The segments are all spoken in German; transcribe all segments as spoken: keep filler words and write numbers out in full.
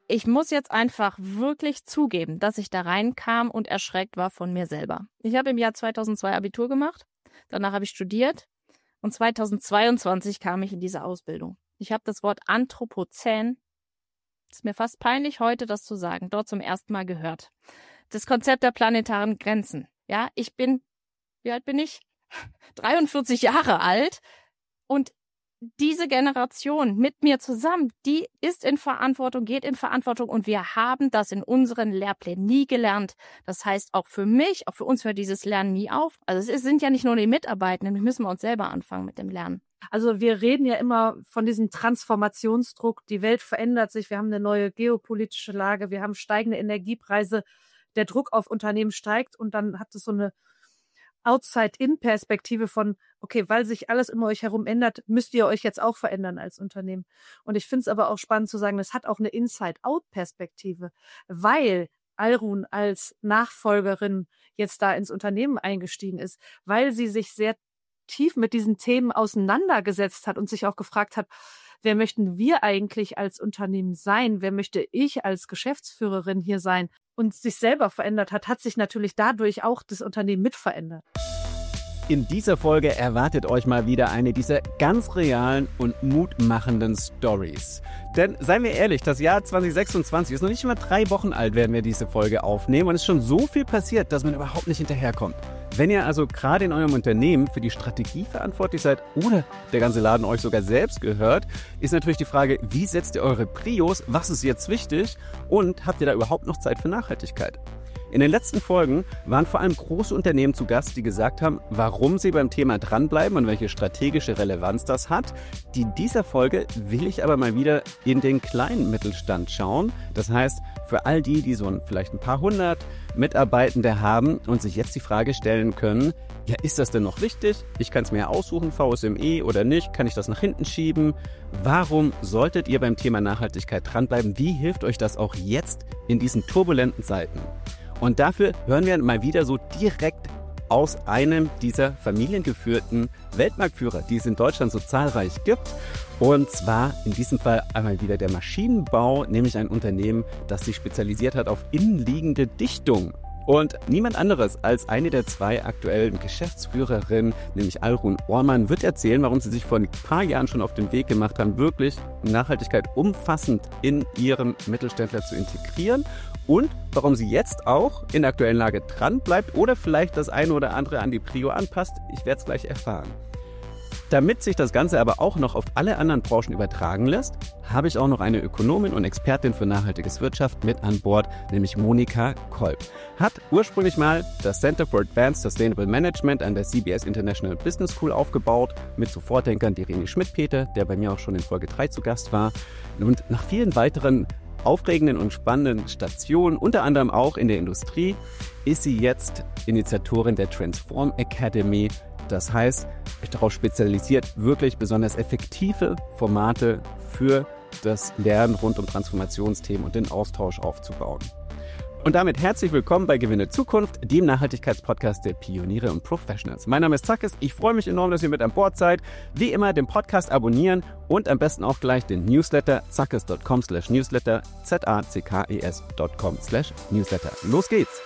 ich muss jetzt einfach wirklich zugeben, dass ich da reinkam und erschreckt war von mir selber. Ich habe im Jahr zweitausendzwei Abitur gemacht, danach habe ich studiert und zweitausendzweiundzwanzig kam ich in diese Ausbildung. Ich habe das Wort Anthropozän, ist mir fast peinlich heute das zu sagen, dort zum ersten Mal gehört. Das Konzept der planetaren Grenzen. Ja, ich bin, wie alt bin ich? dreiundvierzig Jahre alt und diese Generation mit mir zusammen, die ist in Verantwortung, geht in Verantwortung und wir haben das in unseren Lehrplänen nie gelernt. Das heißt, auch für mich, auch für uns hört dieses Lernen nie auf. Also es sind ja nicht nur die Mitarbeitenden, wir müssen uns selber anfangen mit dem Lernen. Also wir reden ja immer von diesem Transformationsdruck. Die Welt verändert sich, wir haben eine neue geopolitische Lage, wir haben steigende Energiepreise, der Druck auf Unternehmen steigt und dann hat es so eine Outside-In-Perspektive von, okay, weil sich alles um euch herum ändert, müsst ihr euch jetzt auch verändern als Unternehmen. Und ich finde es aber auch spannend zu sagen, das hat auch eine Inside-Out-Perspektive, weil Alrun als Nachfolgerin jetzt da ins Unternehmen eingestiegen ist, weil sie sich sehr tief mit diesen Themen auseinandergesetzt hat und sich auch gefragt hat, wer möchten wir eigentlich als Unternehmen sein? Wer möchte ich als Geschäftsführerin hier sein? Und sich selber verändert hat, hat sich natürlich dadurch auch das Unternehmen mit verändert. In dieser Folge erwartet euch mal wieder eine dieser ganz realen und mutmachenden Stories. Denn seien wir ehrlich, das Jahr zwanzig sechsundzwanzig ist noch nicht mal drei Wochen alt, werden wir diese Folge aufnehmen und es ist schon so viel passiert, dass man überhaupt nicht hinterherkommt. Wenn ihr also gerade in eurem Unternehmen für die Strategie verantwortlich seid oder der ganze Laden euch sogar selbst gehört, ist natürlich die Frage, wie setzt ihr eure Prios, was ist jetzt wichtig und habt ihr da überhaupt noch Zeit für Nachhaltigkeit? In den letzten Folgen waren vor allem große Unternehmen zu Gast, die gesagt haben, warum sie beim Thema dranbleiben und welche strategische Relevanz das hat. In dieser Folge will ich aber mal wieder in den kleinen Mittelstand schauen. Das heißt, für all die, die so ein, vielleicht ein paar hundert Mitarbeitende haben und sich jetzt die Frage stellen können, ja, ist das denn noch wichtig? Ich kann es mir aussuchen, V S M E oder nicht? Kann ich das nach hinten schieben? Warum solltet ihr beim Thema Nachhaltigkeit dranbleiben? Wie hilft euch das auch jetzt in diesen turbulenten Zeiten? Und dafür hören wir mal wieder so direkt aus einem dieser familiengeführten Weltmarktführer, die es in Deutschland so zahlreich gibt. Und zwar in diesem Fall einmal wieder der Maschinenbau, nämlich ein Unternehmen, das sich spezialisiert hat auf innenliegende Dichtung. Und niemand anderes als eine der zwei aktuellen Geschäftsführerinnen, nämlich Alrun Ohrmann, wird erzählen, warum sie sich vor ein paar Jahren schon auf den Weg gemacht haben, wirklich Nachhaltigkeit umfassend in ihren Mittelständler zu integrieren und warum sie jetzt auch in der aktuellen Lage dran bleibt oder vielleicht das eine oder andere an die Prio anpasst. Ich werde es gleich erfahren. Damit sich das Ganze aber auch noch auf alle anderen Branchen übertragen lässt, habe ich auch noch eine Ökonomin und Expertin für nachhaltiges Wirtschaft mit an Bord, nämlich Monika Kolb. Hat ursprünglich mal das Center for Advanced Sustainable Management an der C B S International Business School aufgebaut, mit so Vordenkern wie René Schmidt-Peter, der bei mir auch schon in Folge drei zu Gast war. Und nach vielen weiteren aufregenden und spannenden Stationen, unter anderem auch in der Industrie, ist sie jetzt Initiatorin der Transform Academy. Das heißt, sich darauf spezialisiert, wirklich besonders effektive Formate für das Lernen rund um Transformationsthemen und den Austausch aufzubauen. Und damit herzlich willkommen bei Gewinne Zukunft, dem Nachhaltigkeitspodcast der Pioniere und Professionals. Mein Name ist Zackes, ich freue mich enorm, dass ihr mit an Bord seid. Wie immer den Podcast abonnieren und am besten auch gleich den Newsletter zackes punkt com slash newsletter, z a c k e s punkt com slash newsletter. Los geht's!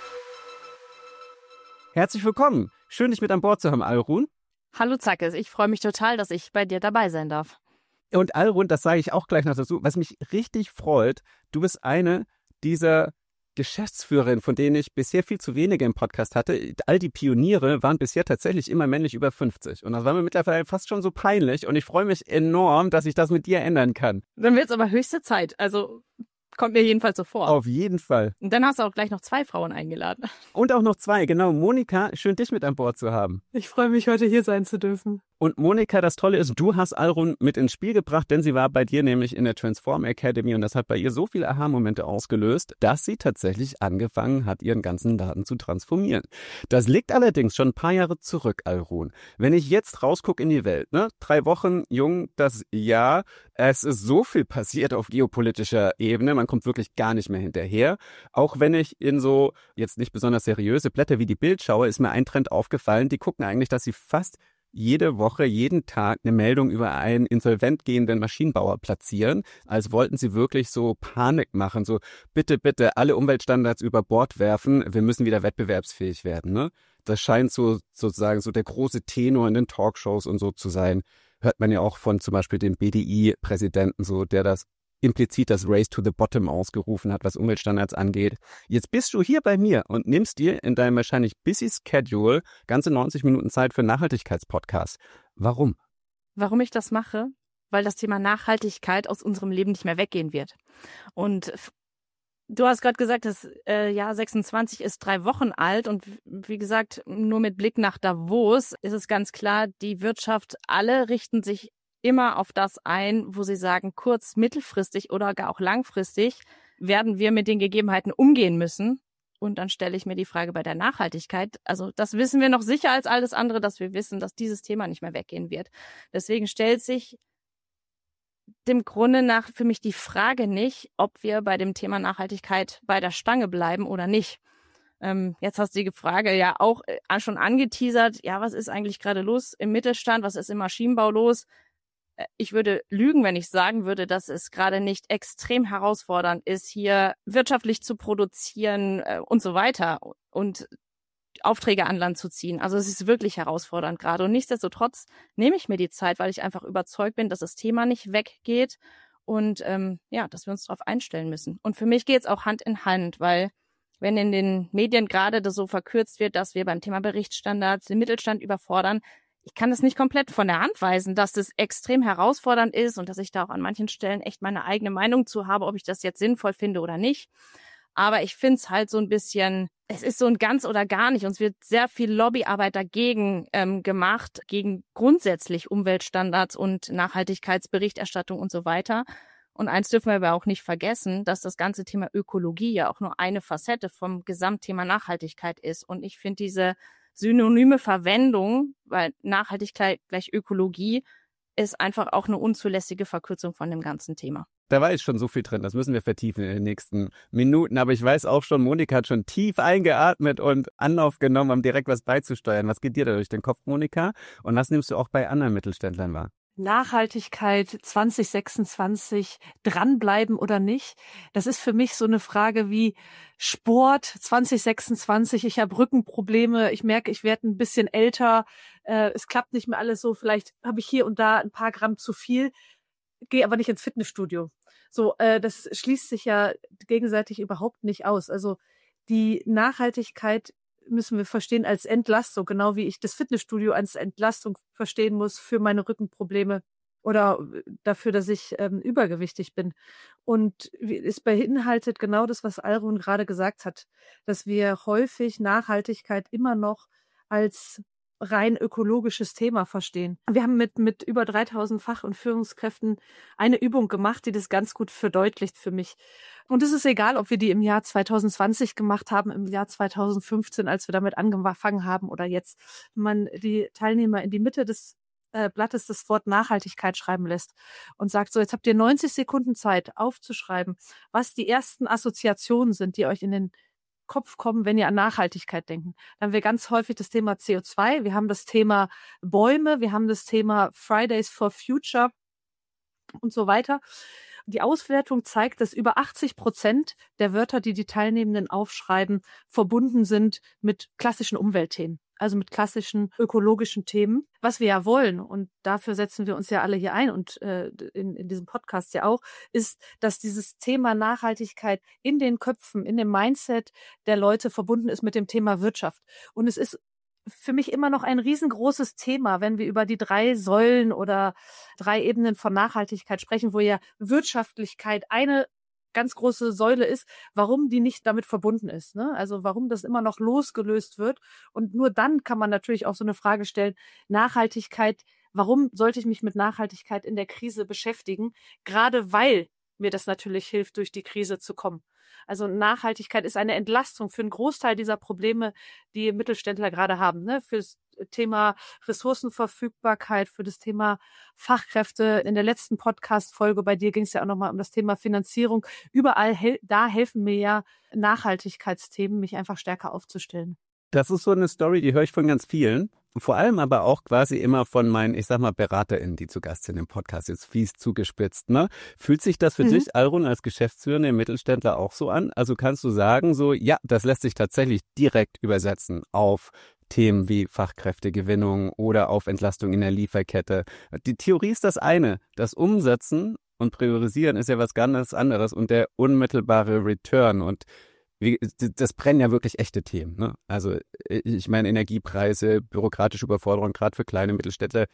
Herzlich willkommen! Schön, dich mit an Bord zu haben, Alrun. Hallo Zackes, ich freue mich total, dass ich bei dir dabei sein darf. Und Alrun, das sage ich auch gleich noch dazu, was mich richtig freut, du bist eine dieser Geschäftsführerin, von denen ich bisher viel zu wenige im Podcast hatte. All die Pioniere waren bisher tatsächlich immer männlich über fünfzig. Und das war mir mittlerweile fast schon so peinlich. Und ich freue mich enorm, dass ich das mit dir ändern kann. Dann wird es aber höchste Zeit. Also kommt mir jedenfalls so vor. Auf jeden Fall. Und dann hast du auch gleich noch zwei Frauen eingeladen. Und auch noch zwei, genau. Monika, schön dich mit an Bord zu haben. Ich freue mich, heute hier sein zu dürfen. Und Monika, das Tolle ist, du hast Alrun mit ins Spiel gebracht, denn sie war bei dir nämlich in der Transform Academy und das hat bei ihr so viele Aha-Momente ausgelöst, dass sie tatsächlich angefangen hat, ihren ganzen Laden zu transformieren. Das liegt allerdings schon ein paar Jahre zurück, Alrun. Wenn ich jetzt rausgucke in die Welt, ne, drei Wochen jung, das Jahr, es ist so viel passiert auf geopolitischer Ebene, man kommt wirklich gar nicht mehr hinterher. Auch wenn ich in so jetzt nicht besonders seriöse Blätter wie die Bild schaue, ist mir ein Trend aufgefallen, die gucken eigentlich, dass sie fast jede Woche, jeden Tag eine Meldung über einen insolvent gehenden Maschinenbauer platzieren, als wollten sie wirklich so Panik machen, so bitte, bitte alle Umweltstandards über Bord werfen, wir müssen wieder wettbewerbsfähig werden. Ne? Das scheint so sozusagen so der große Tenor in den Talkshows und so zu sein. Hört man ja auch von zum Beispiel dem B D I-Präsidenten so, der das implizit das Race to the Bottom ausgerufen hat, was Umweltstandards angeht. Jetzt bist du hier bei mir und nimmst dir in deinem wahrscheinlich busy Schedule ganze neunzig Minuten Zeit für einen Nachhaltigkeitspodcast. Warum? Warum ich das mache? Weil das Thema Nachhaltigkeit aus unserem Leben nicht mehr weggehen wird. Und du hast gerade gesagt, das äh, Jahr sechsundzwanzig ist drei Wochen alt und wie gesagt, nur mit Blick nach Davos ist es ganz klar, die Wirtschaft, alle richten sich immer auf das ein, wo sie sagen, kurz-, mittelfristig oder gar auch langfristig werden wir mit den Gegebenheiten umgehen müssen. Und dann stelle ich mir die Frage bei der Nachhaltigkeit. Also das wissen wir noch sicher als alles andere, dass wir wissen, dass dieses Thema nicht mehr weggehen wird. Deswegen stellt sich dem Grunde nach für mich die Frage nicht, ob wir bei dem Thema Nachhaltigkeit bei der Stange bleiben oder nicht. Ähm, jetzt hast du die Frage ja auch äh, schon angeteasert. Ja, was ist eigentlich gerade los im Mittelstand? Was ist im Maschinenbau los? Ich würde lügen, wenn ich sagen würde, dass es gerade nicht extrem herausfordernd ist, hier wirtschaftlich zu produzieren äh, und so weiter und Aufträge an Land zu ziehen. Also es ist wirklich herausfordernd gerade. Und nichtsdestotrotz nehme ich mir die Zeit, weil ich einfach überzeugt bin, dass das Thema nicht weggeht und ähm, ja, dass wir uns darauf einstellen müssen. Und für mich geht es auch Hand in Hand, weil wenn in den Medien gerade das so verkürzt wird, dass wir beim Thema Berichtsstandards den Mittelstand überfordern, ich kann es nicht komplett von der Hand weisen, dass das extrem herausfordernd ist und dass ich da auch an manchen Stellen echt meine eigene Meinung zu habe, ob ich das jetzt sinnvoll finde oder nicht. Aber ich finde es halt so ein bisschen, es ist so ein ganz oder gar nicht. Und es wird sehr viel Lobbyarbeit dagegen ähm, gemacht, gegen grundsätzlich Umweltstandards und Nachhaltigkeitsberichterstattung und so weiter. Und eins dürfen wir aber auch nicht vergessen, dass das ganze Thema Ökologie ja auch nur eine Facette vom Gesamtthema Nachhaltigkeit ist. Und ich finde diese synonyme Verwendung, weil Nachhaltigkeit gleich Ökologie, ist einfach auch eine unzulässige Verkürzung von dem ganzen Thema. Da war jetzt schon so viel drin, das müssen wir vertiefen in den nächsten Minuten. Aber ich weiß auch schon, Monika hat schon tief eingeatmet und Anlauf genommen, um direkt was beizusteuern. Was geht dir da durch den Kopf, Monika? Und was nimmst du auch bei anderen Mittelständlern wahr? Nachhaltigkeit zwanzig sechsundzwanzig, dranbleiben oder nicht? Das ist für mich so eine Frage wie Sport zwanzig sechsundzwanzig. Ich habe Rückenprobleme, ich merke, ich werde ein bisschen älter, äh, es klappt nicht mehr alles so, vielleicht habe ich hier und da ein paar Gramm zu viel, gehe aber nicht ins Fitnessstudio. So, äh, das schließt sich ja gegenseitig überhaupt nicht aus. Also die Nachhaltigkeit müssen wir verstehen als Entlastung, genau wie ich das Fitnessstudio als Entlastung verstehen muss für meine Rückenprobleme oder dafür, dass ich ähm, übergewichtig bin. Und es beinhaltet genau das, was Alrun gerade gesagt hat, dass wir häufig Nachhaltigkeit immer noch als rein ökologisches Thema verstehen. Wir haben mit mit über dreitausend Fach- und Führungskräften eine Übung gemacht, die das ganz gut verdeutlicht für mich. Und es ist egal, ob wir die im Jahr zwanzig zwanzig gemacht haben, im Jahr zwanzig fünfzehn, als wir damit angefangen haben oder jetzt. Wenn man die Teilnehmer in die Mitte des äh, Blattes das Wort Nachhaltigkeit schreiben lässt und sagt, so, jetzt habt ihr neunzig Sekunden Zeit aufzuschreiben, was die ersten Assoziationen sind, die euch in den Kopf kommen, wenn ihr an Nachhaltigkeit denken. Dann haben wir ganz häufig das Thema C O zwei, wir haben das Thema Bäume, wir haben das Thema Fridays for Future und so weiter. Die Auswertung zeigt, dass über achtzig Prozent der Wörter, die die Teilnehmenden aufschreiben, verbunden sind mit klassischen Umweltthemen, also mit klassischen ökologischen Themen, was wir ja wollen. Und dafür setzen wir uns ja alle hier ein und äh, in, in diesem Podcast ja auch, ist, dass dieses Thema Nachhaltigkeit in den Köpfen, in dem Mindset der Leute verbunden ist mit dem Thema Wirtschaft. Und es ist für mich immer noch ein riesengroßes Thema, wenn wir über die drei Säulen oder drei Ebenen von Nachhaltigkeit sprechen, wo ja Wirtschaftlichkeit eine ganz große Säule ist, warum die nicht damit verbunden ist, ne? Also warum das immer noch losgelöst wird. Und nur dann kann man natürlich auch so eine Frage stellen, Nachhaltigkeit, warum sollte ich mich mit Nachhaltigkeit in der Krise beschäftigen? Gerade weil mir das natürlich hilft, durch die Krise zu kommen. Also Nachhaltigkeit ist eine Entlastung für einen Großteil dieser Probleme, die Mittelständler gerade haben, ne? Für das Thema Ressourcenverfügbarkeit, für das Thema Fachkräfte. In der letzten Podcast-Folge bei dir ging es ja auch nochmal um das Thema Finanzierung. Überall, hel- da helfen mir ja Nachhaltigkeitsthemen, mich einfach stärker aufzustellen. Das ist so eine Story, die höre ich von ganz vielen. vor allem aber auch quasi immer von meinen, ich sag mal, BeraterInnen, die zu Gast sind im Podcast, jetzt fies zugespitzt, ne? Fühlt sich das für mhm. dich, Alrun, als geschäftsführende Mittelständler auch so an? Also kannst du sagen, so, ja, das lässt sich tatsächlich direkt übersetzen auf Themen wie Fachkräftegewinnung oder auf Entlastung in der Lieferkette. Die Theorie ist das eine, das Umsetzen und Priorisieren ist ja was ganz anderes und der unmittelbare Return und wie, das brennen ja wirklich echte Themen, ne? Also ich meine Energiepreise, bürokratische Überforderung, gerade für kleine Mittelstädte,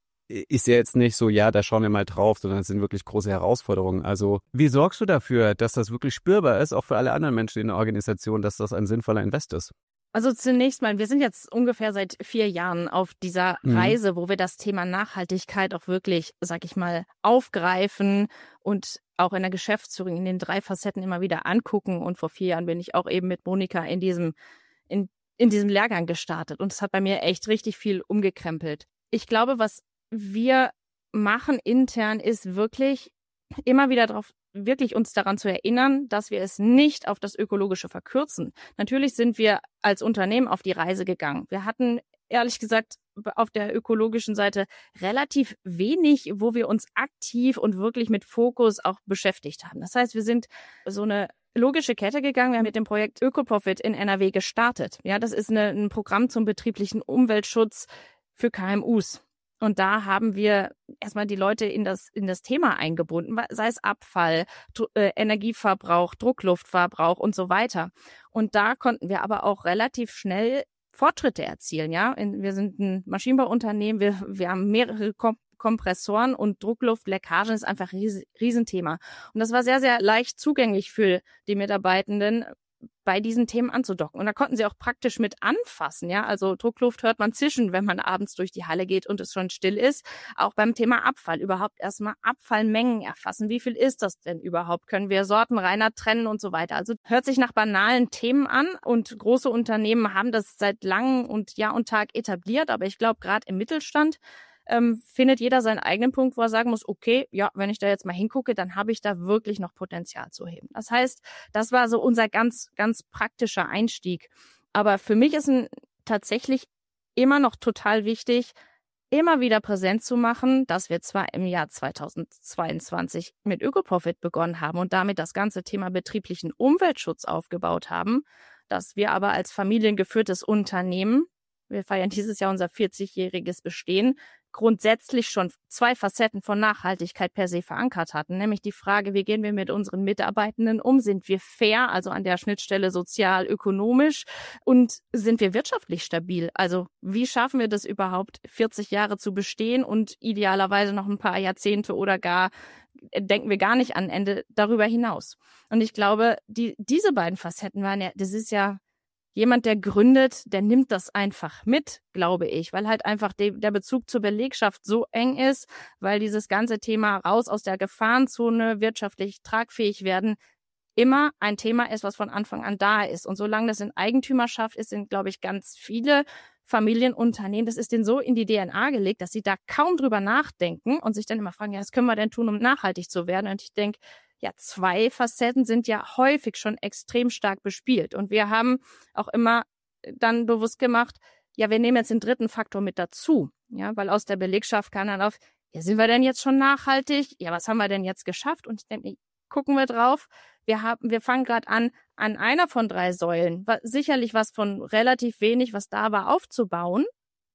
ist ja jetzt nicht so, ja, da schauen wir mal drauf, sondern es sind wirklich große Herausforderungen. Also wie sorgst du dafür, dass das wirklich spürbar ist, auch für alle anderen Menschen in der Organisation, dass das ein sinnvoller Invest ist? Also zunächst mal, wir sind jetzt ungefähr seit vier Jahren auf dieser mhm. Reise, wo wir das Thema Nachhaltigkeit auch wirklich, sag ich mal, aufgreifen und auch in der Geschäftsführung in den drei Facetten immer wieder angucken. Und vor vier Jahren bin ich auch eben mit Monika in diesem, in, in diesem Lehrgang gestartet. Und es hat bei mir echt richtig viel umgekrempelt. Ich glaube, was wir machen intern ist wirklich immer wieder darauf wirklich uns daran zu erinnern, dass wir es nicht auf das Ökologische verkürzen. Natürlich sind wir als Unternehmen auf die Reise gegangen. Wir hatten, ehrlich gesagt, auf der ökologischen Seite relativ wenig, wo wir uns aktiv und wirklich mit Fokus auch beschäftigt haben. Das heißt, wir sind so eine logische Kette gegangen. Wir haben mit dem Projekt Ökoprofit in N R W gestartet. Ja, das ist eine, ein Programm zum betrieblichen Umweltschutz für K M Us. Und da haben wir erstmal die Leute in das, in das Thema eingebunden, sei es Abfall, Dr- äh, Energieverbrauch, Druckluftverbrauch und so weiter. Und da konnten wir aber auch relativ schnell Fortschritte erzielen. Ja, in, wir sind ein Maschinenbauunternehmen, wir, wir haben mehrere Kom- Kompressoren und Druckluftleckagen ist einfach ein ries- Riesenthema. Und das war sehr, sehr leicht zugänglich für die Mitarbeitenden, bei diesen Themen anzudocken. Und da konnten sie auch praktisch mit anfassen, ja. Also Druckluft hört man zischen, wenn man abends durch die Halle geht und es schon still ist. Auch beim Thema Abfall überhaupt erstmal Abfallmengen erfassen. Wie viel ist das denn überhaupt? Können wir sortenreiner trennen und so weiter? Also hört sich nach banalen Themen an und große Unternehmen haben das seit langem und Jahr und Tag etabliert. Aber ich glaube, gerade im Mittelstand Ähm, findet jeder seinen eigenen Punkt, wo er sagen muss, okay, ja, wenn ich da jetzt mal hingucke, dann habe ich da wirklich noch Potenzial zu heben. Das heißt, das war so unser ganz, ganz praktischer Einstieg. Aber für mich ist ein, tatsächlich immer noch total wichtig, immer wieder präsent zu machen, dass wir zwar im Jahr zweitausendzweiundzwanzig mit Ökoprofit begonnen haben und damit das ganze Thema betrieblichen Umweltschutz aufgebaut haben, dass wir aber als familiengeführtes Unternehmen, wir feiern dieses Jahr unser vierzigjähriges Bestehen, grundsätzlich schon zwei Facetten von Nachhaltigkeit per se verankert hatten, nämlich die Frage, wie gehen wir mit unseren Mitarbeitenden um? Sind wir fair, also an der Schnittstelle sozial, ökonomisch und sind wir wirtschaftlich stabil? Also wie schaffen wir das überhaupt, vierzig Jahre zu bestehen und idealerweise noch ein paar Jahrzehnte oder gar, denken wir gar nicht an Ende darüber hinaus? Und ich glaube, die, diese beiden Facetten waren ja, das ist ja jemand, der gründet, der nimmt das einfach mit, glaube ich, weil halt einfach de, der Bezug zur Belegschaft so eng ist, weil dieses ganze Thema raus aus der Gefahrenzone, wirtschaftlich tragfähig werden, immer ein Thema ist, was von Anfang an da ist. Und solange das in Eigentümerschaft ist, sind, glaube ich, ganz viele Familienunternehmen, das ist denen so in die D N A gelegt, dass sie da kaum drüber nachdenken und sich dann immer fragen, ja, was können wir denn tun, um nachhaltig zu werden? Und ich denke, ja, zwei Facetten sind ja häufig schon extrem stark bespielt. Und wir haben auch immer dann bewusst gemacht, ja, wir nehmen jetzt den dritten Faktor mit dazu. Ja, weil aus der Belegschaft kann dann auf, ja, sind wir denn jetzt schon nachhaltig? Ja, was haben wir denn jetzt geschafft? Und ich denke, gucken wir drauf. Wir haben, wir fangen gerade an, an einer von drei Säulen, sicherlich was von relativ wenig, was da war, aufzubauen.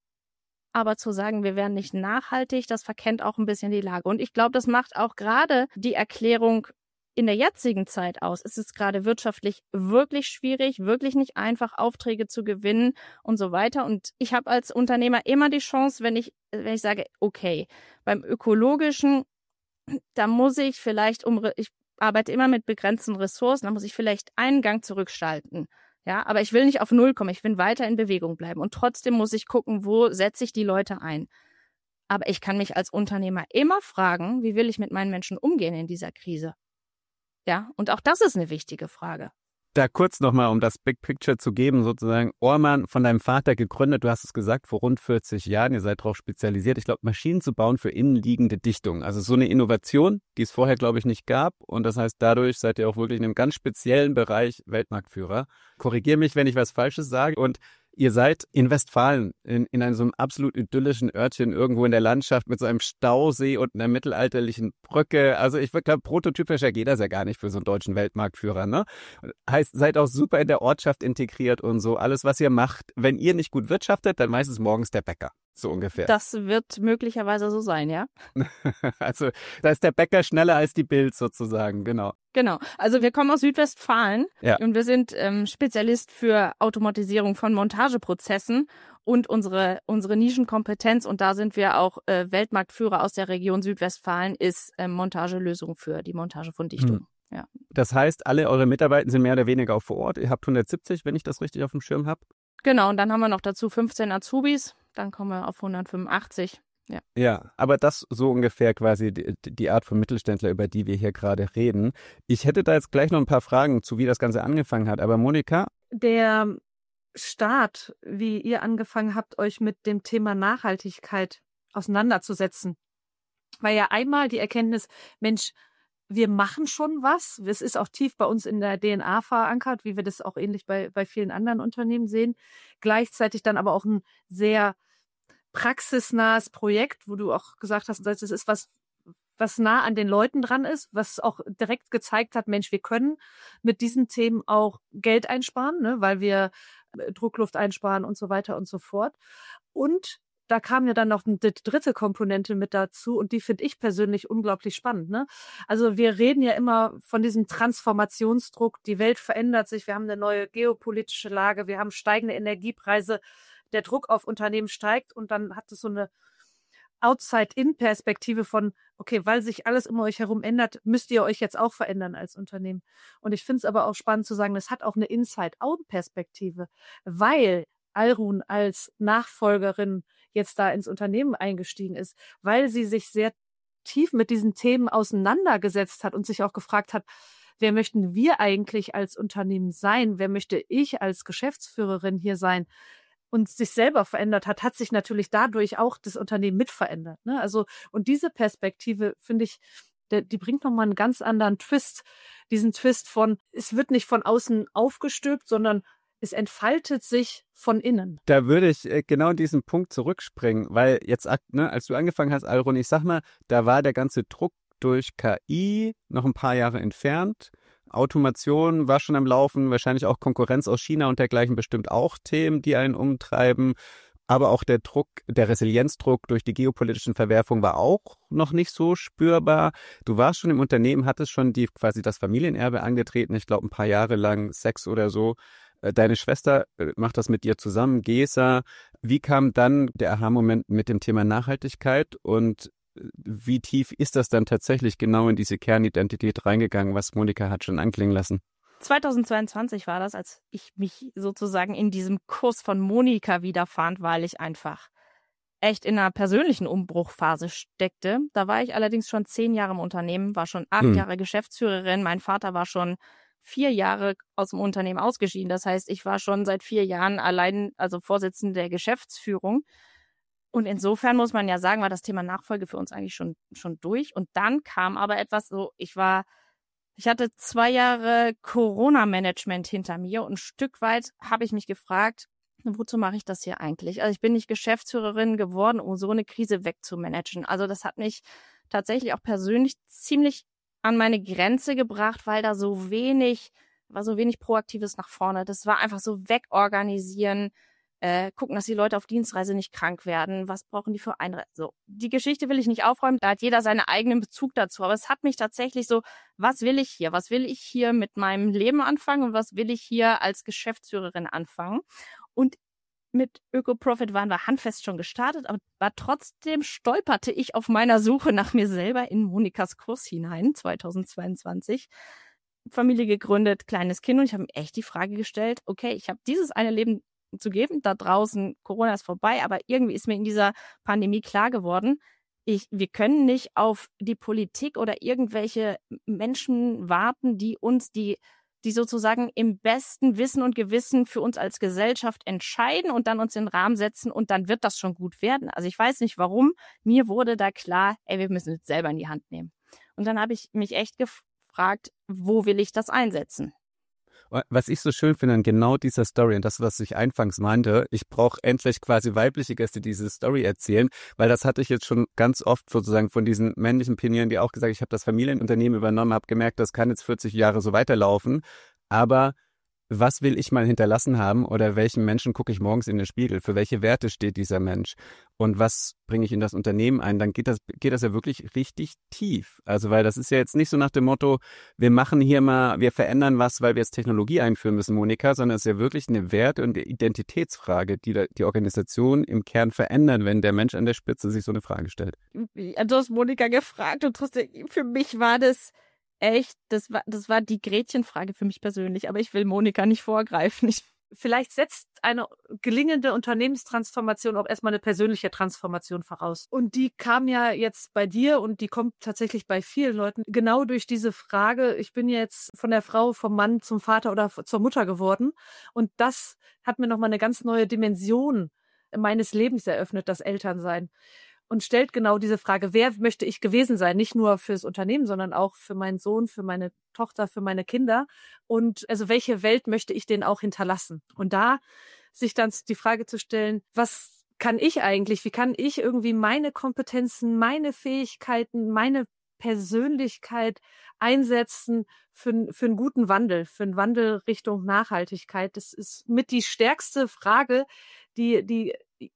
Aber zu sagen, wir werden nicht nachhaltig, das verkennt auch ein bisschen die Lage. Und ich glaube, das macht auch gerade die Erklärung in der jetzigen Zeit aus. Es ist gerade wirtschaftlich wirklich schwierig, wirklich nicht einfach, Aufträge zu gewinnen und so weiter. Und ich habe als Unternehmer immer die Chance, wenn ich, wenn ich sage, okay, beim Ökologischen, da muss ich vielleicht, um, ich arbeite immer mit begrenzten Ressourcen, da muss ich vielleicht einen Gang zurückschalten. Ja, aber ich will nicht auf Null kommen, ich will weiter in Bewegung bleiben und trotzdem muss ich gucken, wo setze ich die Leute ein. Aber ich kann mich als Unternehmer immer fragen, wie will ich mit meinen Menschen umgehen in dieser Krise? Ja, und auch das ist eine wichtige Frage. Da kurz nochmal, um das Big Picture zu geben, sozusagen, Orman von deinem Vater gegründet, du hast es gesagt, vor rund vierzig Jahren, ihr seid darauf spezialisiert, ich glaube, Maschinen zu bauen für innenliegende Dichtung. Also so eine Innovation, die es vorher, glaube ich, nicht gab. Und das heißt, dadurch seid ihr auch wirklich in einem ganz speziellen Bereich Weltmarktführer. Korrigiere mich, wenn ich was Falsches sage. Und Ihr seid in Westfalen, in, in einem so einem absolut idyllischen Örtchen irgendwo in der Landschaft mit so einem Stausee und einer mittelalterlichen Brücke. Also ich glaube, prototypischer geht das ja gar nicht für so einen deutschen Weltmarktführer, ne? Heißt, seid auch super in der Ortschaft integriert und so. Alles, was ihr macht, wenn ihr nicht gut wirtschaftet, dann meistens morgens der Bäcker. So ungefähr. Das wird möglicherweise so sein, ja. Also da ist der Bäcker schneller als die Bild sozusagen, genau. Genau. Also wir kommen aus Südwestfalen Ja. und wir sind ähm, Spezialist für Automatisierung von Montageprozessen und unsere unsere Nischenkompetenz, und da sind wir auch äh, Weltmarktführer aus der Region Südwestfalen, ist äh, Montagelösung für die Montage von Dichtung. Hm. Ja. Das heißt, alle eure Mitarbeiter sind mehr oder weniger auch vor Ort. Ihr habt hundertsiebzig, wenn ich das richtig auf dem Schirm habe. Genau, und dann haben wir noch dazu fünfzehn Azubis, dann kommen wir auf hundertfünfundachtzig. Ja. Ja, aber das so ungefähr quasi die, die Art von Mittelständler, über die wir hier gerade reden. Ich hätte da jetzt gleich noch ein paar Fragen zu, wie das Ganze angefangen hat. Aber Monika? Der Start, wie ihr angefangen habt, euch mit dem Thema Nachhaltigkeit auseinanderzusetzen, war ja einmal die Erkenntnis, Mensch, wir machen schon was. Es ist auch tief bei uns in der D N A verankert, wie wir das auch ähnlich bei, bei vielen anderen Unternehmen sehen. Gleichzeitig dann aber auch ein sehr praxisnahes Projekt, wo du auch gesagt hast, das ist was, was nah an den Leuten dran ist, was auch direkt gezeigt hat, Mensch, wir können mit diesen Themen auch Geld einsparen, ne, weil wir Druckluft einsparen und so weiter und so fort. Und da kam ja dann noch eine dritte Komponente mit dazu, und die finde ich persönlich unglaublich spannend, ne? Also wir reden ja immer von diesem Transformationsdruck, die Welt verändert sich, wir haben eine neue geopolitische Lage, wir haben steigende Energiepreise, der Druck auf Unternehmen steigt, und dann hat es so eine Outside-In-Perspektive von, okay, weil sich alles um euch herum ändert, müsst ihr euch jetzt auch verändern als Unternehmen. Und ich finde es aber auch spannend zu sagen, das hat auch eine Inside-Out-Perspektive, weil Alrun als Nachfolgerin jetzt da ins Unternehmen eingestiegen ist, weil sie sich sehr tief mit diesen Themen auseinandergesetzt hat und sich auch gefragt hat, wer möchten wir eigentlich als Unternehmen sein? Wer möchte ich als Geschäftsführerin hier sein? Und sich selber verändert hat, hat sich natürlich dadurch auch das Unternehmen mit verändert, ne? Also, und diese Perspektive, finde ich, die, die bringt nochmal einen ganz anderen Twist. Diesen Twist von, es wird nicht von außen aufgestülpt, sondern es entfaltet sich von innen. Da würde ich äh, genau in diesen Punkt zurückspringen, weil jetzt, ne, als du angefangen hast, Alrun, ich sag mal, da war der ganze Druck durch K I noch ein paar Jahre entfernt. Automation war schon am Laufen, wahrscheinlich auch Konkurrenz aus China und dergleichen bestimmt auch Themen, die einen umtreiben. Aber auch der Druck, der Resilienzdruck durch die geopolitischen Verwerfungen war auch noch nicht so spürbar. Du warst schon im Unternehmen, hattest schon die quasi das Familienerbe angetreten, ich glaube ein paar Jahre lang, sechs oder so. Deine Schwester macht das mit dir zusammen, Gesa. Wie kam dann der Aha-Moment mit dem Thema Nachhaltigkeit, und wie tief ist das dann tatsächlich genau in diese Kernidentität reingegangen, was Monika hat schon anklingen lassen? zweitausendzweiundzwanzig war das, als ich mich sozusagen in diesem Kurs von Monika wiederfand, weil ich einfach echt in einer persönlichen Umbruchphase steckte. Da war ich allerdings schon zehn Jahre im Unternehmen, war schon acht hm. Jahre Geschäftsführerin. Mein Vater war schon vier Jahre aus dem Unternehmen ausgeschieden. Das heißt, ich war schon seit vier Jahren allein, also Vorsitzende der Geschäftsführung. Und insofern muss man ja sagen, war das Thema Nachfolge für uns eigentlich schon, schon durch. Und dann kam aber etwas so, ich war, ich hatte zwei Jahre Corona-Management hinter mir, und ein Stück weit habe ich mich gefragt, wozu mache ich das hier eigentlich? Also ich bin nicht Geschäftsführerin geworden, um so eine Krise wegzumanagen. Also das hat mich tatsächlich auch persönlich ziemlich an meine Grenze gebracht, weil da so wenig, war so wenig Proaktives nach vorne. Das war einfach so wegorganisieren, Äh, gucken, dass die Leute auf Dienstreise nicht krank werden. Was brauchen die für Einreise? So, die Geschichte will ich nicht aufräumen. Da hat jeder seinen eigenen Bezug dazu. Aber es hat mich tatsächlich so, was will ich hier? Was will ich hier mit meinem Leben anfangen? Und was will ich hier als Geschäftsführerin anfangen? Und mit Öko-Profit waren wir handfest schon gestartet, aber war trotzdem stolperte ich auf meiner Suche nach mir selber in Monikas Kurs hinein, zweitausendzweiundzwanzig. Familie gegründet, kleines Kind, und ich habe mir echt die Frage gestellt, okay, ich habe dieses eine Leben zu geben, da draußen, Corona ist vorbei, aber irgendwie ist mir in dieser Pandemie klar geworden, ich, wir können nicht auf die Politik oder irgendwelche Menschen warten, die uns, die, die sozusagen im besten Wissen und Gewissen für uns als Gesellschaft entscheiden und dann uns den Rahmen setzen, und dann wird das schon gut werden. Also ich weiß nicht warum, mir wurde da klar, ey, wir müssen es selber in die Hand nehmen. Und dann habe ich mich echt gefragt, wo will ich das einsetzen? Was ich so schön finde an genau dieser Story und das, was ich anfangs meinte, ich brauche endlich quasi weibliche Gäste, die diese Story erzählen, weil das hatte ich jetzt schon ganz oft sozusagen von diesen männlichen Pionieren, die auch gesagt, ich habe das Familienunternehmen übernommen, habe gemerkt, das kann jetzt vierzig Jahre so weiterlaufen, aber was will ich mal hinterlassen haben oder welchen Menschen gucke ich morgens in den Spiegel? Für welche Werte steht dieser Mensch? Und was bringe ich in das Unternehmen ein? Dann geht das, geht das ja wirklich richtig tief. Also, weil das ist ja jetzt nicht so nach dem Motto, wir machen hier mal, wir verändern was, weil wir jetzt Technologie einführen müssen, Monika, sondern es ist ja wirklich eine Werte- und Identitätsfrage, die die Organisation im Kern verändern, wenn der Mensch an der Spitze sich so eine Frage stellt. Du hast Monika gefragt und trotzdem, für mich war das echt, das war, das war die Gretchenfrage für mich persönlich, aber ich will Monika nicht vorgreifen. Ich Vielleicht setzt eine gelingende Unternehmenstransformation auch erstmal eine persönliche Transformation voraus. Und die kam ja jetzt bei dir und die kommt tatsächlich bei vielen Leuten genau durch diese Frage, ich bin jetzt von der Frau, vom Mann zum Vater oder zur Mutter geworden. Und das hat mir nochmal eine ganz neue Dimension meines Lebens eröffnet, das Elternsein. Und stellt genau diese Frage, wer möchte ich gewesen sein? Nicht nur fürs Unternehmen, sondern auch für meinen Sohn, für meine Tochter, für meine Kinder. Und also welche Welt möchte ich denen auch hinterlassen? Und da sich dann die Frage zu stellen, was kann ich eigentlich, wie kann ich irgendwie meine Kompetenzen, meine Fähigkeiten, meine Persönlichkeit einsetzen für, für einen guten Wandel, für einen Wandel Richtung Nachhaltigkeit? Das ist mit die stärkste Frage, die, die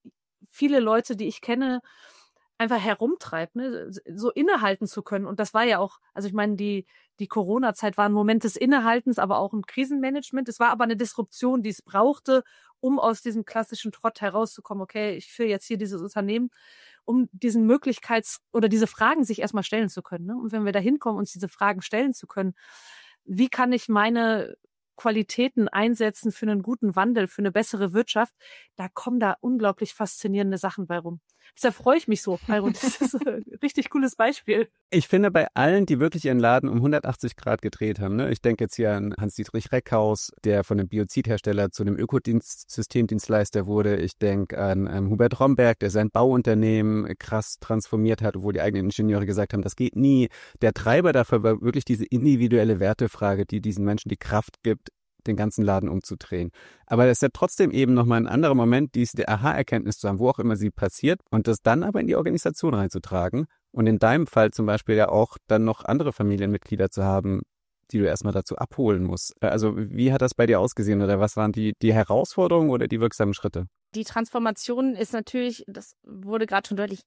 viele Leute, die ich kenne, einfach herumtreibt, ne? So innehalten zu können. Und das war ja auch, also ich meine, die die Corona-Zeit war ein Moment des Innehaltens, aber auch ein Krisenmanagement. Es war aber eine Disruption, die es brauchte, um aus diesem klassischen Trott herauszukommen. Okay, ich führe jetzt hier dieses Unternehmen, um diesen Möglichkeits- oder diese Fragen sich erstmal stellen zu können. Ne? Und wenn wir da hinkommen, uns diese Fragen stellen zu können, wie kann ich meine Qualitäten einsetzen für einen guten Wandel, für eine bessere Wirtschaft, da kommen da unglaublich faszinierende Sachen bei rum. Deshalb freue ich mich so. Also das ist ein richtig cooles Beispiel. Ich finde, bei allen, die wirklich ihren Laden um hundertachtzig Grad gedreht haben, ne, ich denke jetzt hier an Hans-Dietrich Reckhaus, der von einem Biozidhersteller zu einem Ökodienst-Systemdienstleister wurde. Ich denke an ähm, Hubert Romberg, der sein Bauunternehmen krass transformiert hat, obwohl die eigenen Ingenieure gesagt haben, das geht nie. Der Treiber dafür war wirklich diese individuelle Wertefrage, die diesen Menschen die Kraft gibt, den ganzen Laden umzudrehen. Aber das ist ja trotzdem eben nochmal ein anderer Moment, diese Aha-Erkenntnis zu haben, wo auch immer sie passiert und das dann aber in die Organisation reinzutragen und in deinem Fall zum Beispiel ja auch dann noch andere Familienmitglieder zu haben, die du erstmal dazu abholen musst. Also wie hat das bei dir ausgesehen oder was waren die, die Herausforderungen oder die wirksamen Schritte? Die Transformation ist natürlich, das wurde gerade schon deutlich,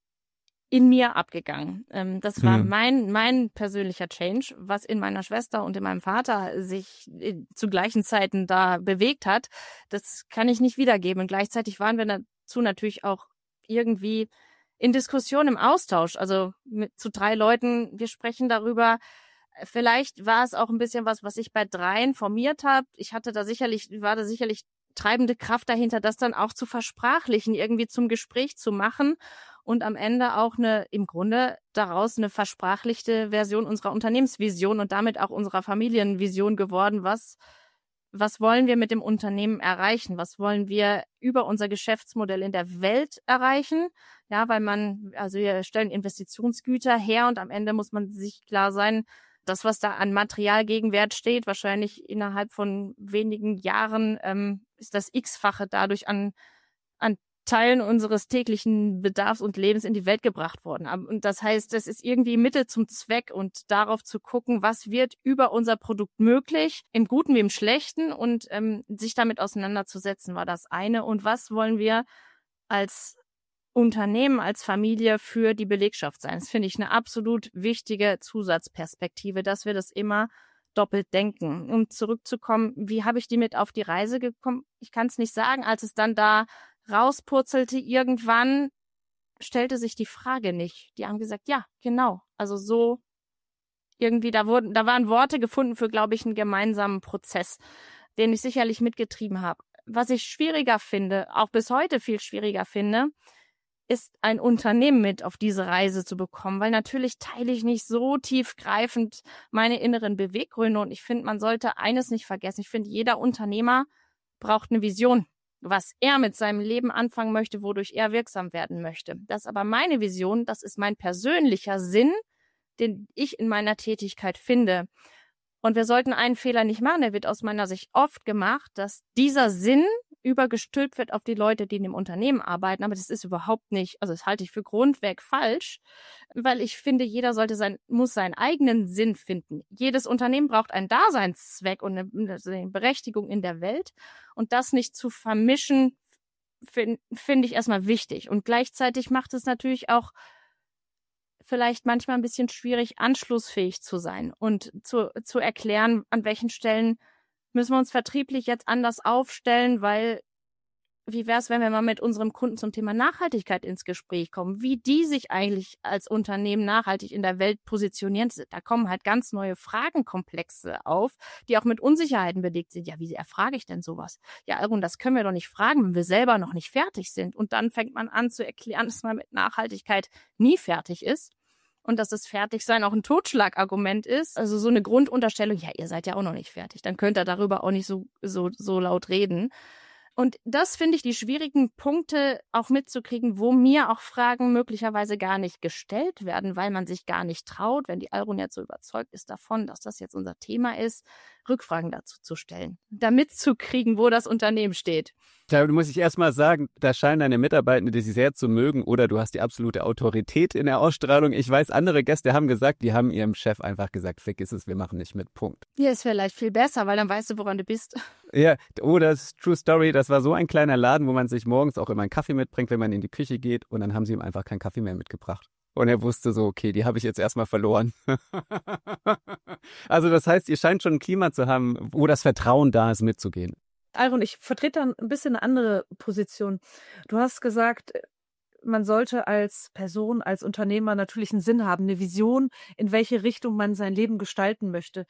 in mir abgegangen. Ähm, das war hm. mein mein persönlicher Change, was in meiner Schwester und in meinem Vater sich zu gleichen Zeiten da bewegt hat. Das kann ich nicht wiedergeben. Und gleichzeitig waren wir dazu natürlich auch irgendwie in Diskussion, im Austausch. Also mit zu drei Leuten, wir sprechen darüber. Vielleicht war es auch ein bisschen was, was ich bei dreien formiert habe. Ich hatte da sicherlich, war da sicherlich treibende Kraft dahinter, das dann auch zu versprachlichen, irgendwie zum Gespräch zu machen. Und am Ende auch eine, im Grunde daraus eine versprachlichte Version unserer Unternehmensvision und damit auch unserer Familienvision geworden. Was, was wollen wir mit dem Unternehmen erreichen? Was wollen wir über unser Geschäftsmodell in der Welt erreichen? Ja, weil man, also wir stellen Investitionsgüter her und am Ende muss man sich klar sein, das, was da an Materialgegenwert steht, wahrscheinlich innerhalb von wenigen Jahren ähm, ist das X-fache dadurch an, an Teilen unseres täglichen Bedarfs und Lebens in die Welt gebracht worden. Und das heißt, es ist irgendwie Mittel zum Zweck und darauf zu gucken, was wird über unser Produkt möglich, im Guten wie im Schlechten und ähm, sich damit auseinanderzusetzen, war das eine. Und was wollen wir als Unternehmen, als Familie für die Belegschaft sein? Das finde ich eine absolut wichtige Zusatzperspektive, dass wir das immer doppelt denken. Um zurückzukommen, wie habe ich die mit auf die Reise gekommen? Ich kann es nicht sagen, als es dann da rauspurzelte irgendwann, stellte sich die Frage nicht. Die haben gesagt, ja, genau. Also so irgendwie, da wurden, da waren Worte gefunden für, glaube ich, einen gemeinsamen Prozess, den ich sicherlich mitgetrieben habe. Was ich schwieriger finde, auch bis heute viel schwieriger finde, ist ein Unternehmen mit auf diese Reise zu bekommen, weil natürlich teile ich nicht so tiefgreifend meine inneren Beweggründe und ich finde, man sollte eines nicht vergessen. Ich finde, jeder Unternehmer braucht eine Vision, was er mit seinem Leben anfangen möchte, wodurch er wirksam werden möchte. Das ist aber meine Vision, das ist mein persönlicher Sinn, den ich in meiner Tätigkeit finde. Und wir sollten einen Fehler nicht machen, der wird aus meiner Sicht oft gemacht, dass dieser Sinn übergestülpt wird auf die Leute, die in dem Unternehmen arbeiten. Aber das ist überhaupt nicht, also das halte ich für grundweg falsch, weil ich finde, jeder sollte sein, muss seinen eigenen Sinn finden. Jedes Unternehmen braucht einen Daseinszweck und eine, eine Berechtigung in der Welt. Und das nicht zu vermischen, finde find ich erstmal wichtig. Und gleichzeitig macht es natürlich auch vielleicht manchmal ein bisschen schwierig, anschlussfähig zu sein und zu, zu erklären, an welchen Stellen müssen wir uns vertrieblich jetzt anders aufstellen, weil wie wäre es, wenn wir mal mit unserem Kunden zum Thema Nachhaltigkeit ins Gespräch kommen, wie die sich eigentlich als Unternehmen nachhaltig in der Welt positionieren. Da kommen halt ganz neue Fragenkomplexe auf, die auch mit Unsicherheiten belegt sind. Ja, wie erfrage ich denn sowas? Ja, und das können wir doch nicht fragen, wenn wir selber noch nicht fertig sind. Und dann fängt man an zu erklären, dass man mit Nachhaltigkeit nie fertig ist. Und dass das Fertigsein auch ein Totschlagargument ist. Also so eine Grundunterstellung, ja, ihr seid ja auch noch nicht fertig. Dann könnt ihr darüber auch nicht so, so, so laut reden. Und das finde ich die schwierigen Punkte auch mitzukriegen, wo mir auch Fragen möglicherweise gar nicht gestellt werden, weil man sich gar nicht traut, wenn die Alrun jetzt so überzeugt ist davon, dass das jetzt unser Thema ist, Rückfragen dazu zu stellen, damit zu kriegen, wo das Unternehmen steht. Da muss ich erst mal sagen, da scheinen deine Mitarbeitende dich sehr zu mögen oder du hast die absolute Autorität in der Ausstrahlung. Ich weiß, andere Gäste haben gesagt, die haben ihrem Chef einfach gesagt, vergiss es, wir machen nicht mit, Punkt. Hier ist vielleicht viel besser, weil dann weißt du, woran du bist. Ja, oh, das ist True Story. Das war so ein kleiner Laden, wo man sich morgens auch immer einen Kaffee mitbringt, wenn man in die Küche geht und dann haben sie ihm einfach keinen Kaffee mehr mitgebracht. Und er wusste so, okay, die habe ich jetzt erstmal verloren. Also das heißt, ihr scheint schon ein Klima zu haben, wo das Vertrauen da ist, mitzugehen. Alrun, ich vertrete dann ein bisschen eine andere Position. Du hast gesagt, man sollte als Person, als Unternehmer natürlich einen Sinn haben, eine Vision, in welche Richtung man sein Leben gestalten möchte.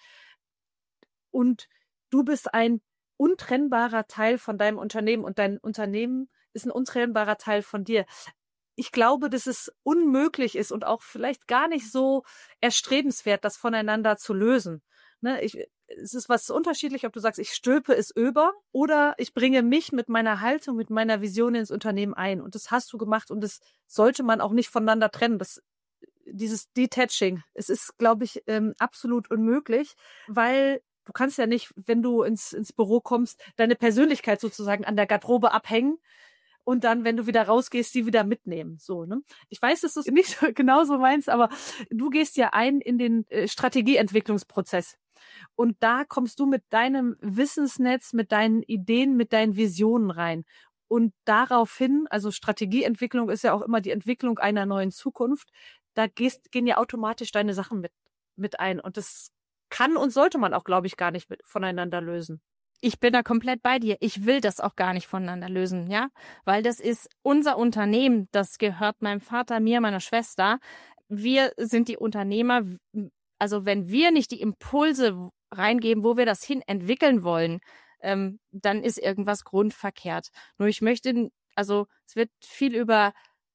Und du bist ein untrennbarer Teil von deinem Unternehmen und dein Unternehmen ist ein untrennbarer Teil von dir. Ich glaube, dass es unmöglich ist und auch vielleicht gar nicht so erstrebenswert, das voneinander zu lösen. Ne, ich, es ist was unterschiedlich, ob du sagst, ich stülpe es über oder ich bringe mich mit meiner Haltung, mit meiner Vision ins Unternehmen ein. Und das hast du gemacht und das sollte man auch nicht voneinander trennen. Das, dieses Detaching, es ist, glaube ich, ähm, absolut unmöglich, weil du kannst ja nicht, wenn du ins, ins Büro kommst, deine Persönlichkeit sozusagen an der Garderobe abhängen und dann, wenn du wieder rausgehst, die wieder mitnehmen. So, ne? Ich weiß, dass du es nicht genauso meinst, aber du gehst ja ein in den äh, Strategieentwicklungsprozess. Und da kommst du mit deinem Wissensnetz, mit deinen Ideen, mit deinen Visionen rein. Und daraufhin, also Strategieentwicklung ist ja auch immer die Entwicklung einer neuen Zukunft, da gehst, gehen ja automatisch deine Sachen mit, mit ein. Und das kann und sollte man auch, glaube ich, gar nicht mit, voneinander lösen. Ich bin da komplett bei dir. Ich will das auch gar nicht voneinander lösen, ja, weil das ist unser Unternehmen. Das gehört meinem Vater, mir, meiner Schwester. Wir sind die Unternehmer. Also wenn wir nicht die Impulse reingeben, wo wir das hin entwickeln wollen, ähm, dann ist irgendwas grundverkehrt. Nur ich möchte, also es wird viel über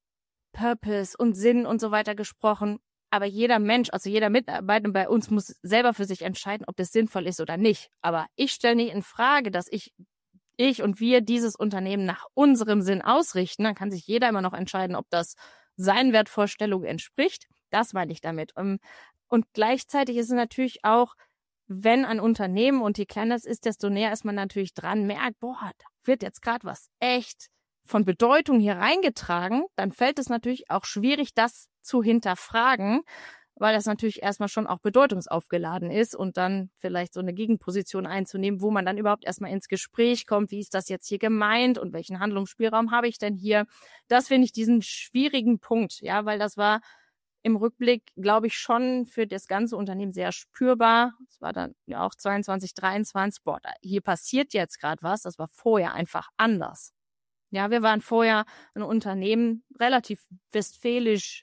Purpose und Sinn und so weiter gesprochen. Aber jeder Mensch, also jeder Mitarbeiter bei uns muss selber für sich entscheiden, ob das sinnvoll ist oder nicht. Aber ich stelle nicht in Frage, dass ich, ich und wir dieses Unternehmen nach unserem Sinn ausrichten. Dann kann sich jeder immer noch entscheiden, ob das seinen Wertvorstellungen entspricht. Das meine ich damit. Und gleichzeitig ist es natürlich auch, wenn ein Unternehmen, und je kleiner es ist, desto näher ist man natürlich dran, merkt, boah, da wird jetzt gerade was echt von Bedeutung hier reingetragen, dann fällt es natürlich auch schwierig, das zu hinterfragen, weil das natürlich erstmal schon auch bedeutungsaufgeladen ist und dann vielleicht so eine Gegenposition einzunehmen, wo man dann überhaupt erstmal ins Gespräch kommt, wie ist das jetzt hier gemeint und welchen Handlungsspielraum habe ich denn hier? Das finde ich diesen schwierigen Punkt, ja, weil das war im Rückblick, glaube ich, schon für das ganze Unternehmen sehr spürbar. Es war dann ja auch zweiundzwanzig, dreiundzwanzig, boah, da, hier passiert jetzt gerade was, das war vorher einfach anders. Ja, wir waren vorher ein Unternehmen, relativ westfälisch,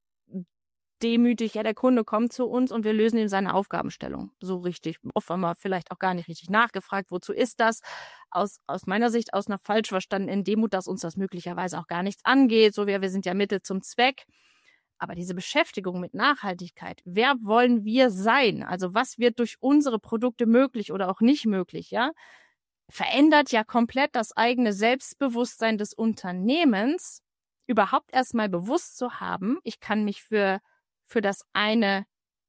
demütig. Ja, der Kunde kommt zu uns und wir lösen ihm seine Aufgabenstellung. So richtig. Oft haben wir vielleicht auch gar nicht richtig nachgefragt, wozu ist das? Aus, aus meiner Sicht, aus einer falsch verstandenen Demut, dass uns das möglicherweise auch gar nichts angeht. So wie wir sind ja Mittel zum Zweck. Aber diese Beschäftigung mit Nachhaltigkeit, wer wollen wir sein? Also was wird durch unsere Produkte möglich oder auch nicht möglich, ja? Verändert ja komplett das eigene Selbstbewusstsein des Unternehmens, überhaupt erstmal bewusst zu haben, ich kann mich für, für das eine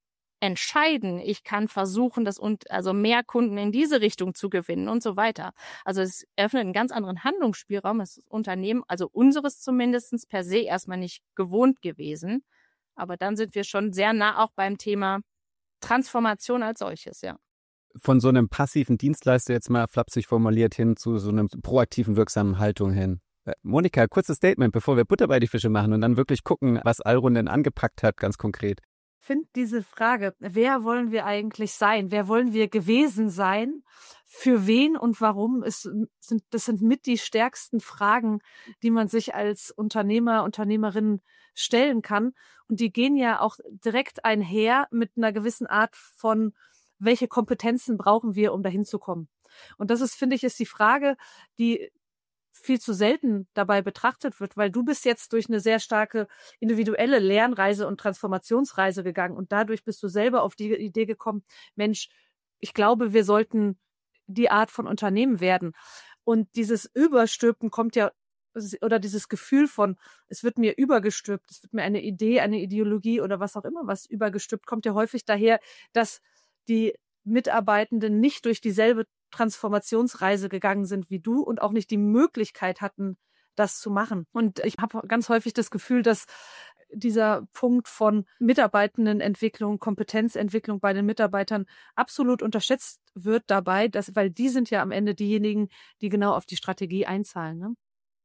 entscheiden, ich kann versuchen, das und also mehr Kunden in diese Richtung zu gewinnen und so weiter. Also es eröffnet einen ganz anderen Handlungsspielraum. Das Unternehmen, also unseres zumindest per se erstmal nicht gewohnt gewesen. Aber dann sind wir schon sehr nah auch beim Thema Transformation als solches, ja. Von so einem passiven Dienstleister jetzt mal flapsig formuliert hin zu so einer proaktiven, wirksamen Haltung hin. Monika, kurzes Statement, bevor wir Butter bei die Fische machen und dann wirklich gucken, was Alrun denn angepackt hat, ganz konkret. Ich finde diese Frage, wer wollen wir eigentlich sein? Wer wollen wir gewesen sein? Für wen und warum? Es sind, das sind mit die stärksten Fragen, die man sich als Unternehmer, Unternehmerin stellen kann. Und die gehen ja auch direkt einher mit einer gewissen Art von, welche Kompetenzen brauchen wir, um dahin zu kommen? Und das ist, finde ich, ist die Frage, die viel zu selten dabei betrachtet wird, weil du bist jetzt durch eine sehr starke individuelle Lernreise und Transformationsreise gegangen und dadurch bist du selber auf die Idee gekommen, Mensch, ich glaube, wir sollten die Art von Unternehmen werden. Und dieses Überstülpen kommt ja, oder dieses Gefühl von, es wird mir übergestülpt, es wird mir eine Idee, eine Ideologie oder was auch immer was übergestülpt, kommt ja häufig daher, dass die Mitarbeitenden nicht durch dieselbe Transformationsreise gegangen sind wie du und auch nicht die Möglichkeit hatten, das zu machen. Und ich habe ganz häufig das Gefühl, dass dieser Punkt von Mitarbeitendenentwicklung, Kompetenzentwicklung bei den Mitarbeitern absolut unterschätzt wird dabei, dass, weil die sind ja am Ende diejenigen, die genau auf die Strategie einzahlen, ne?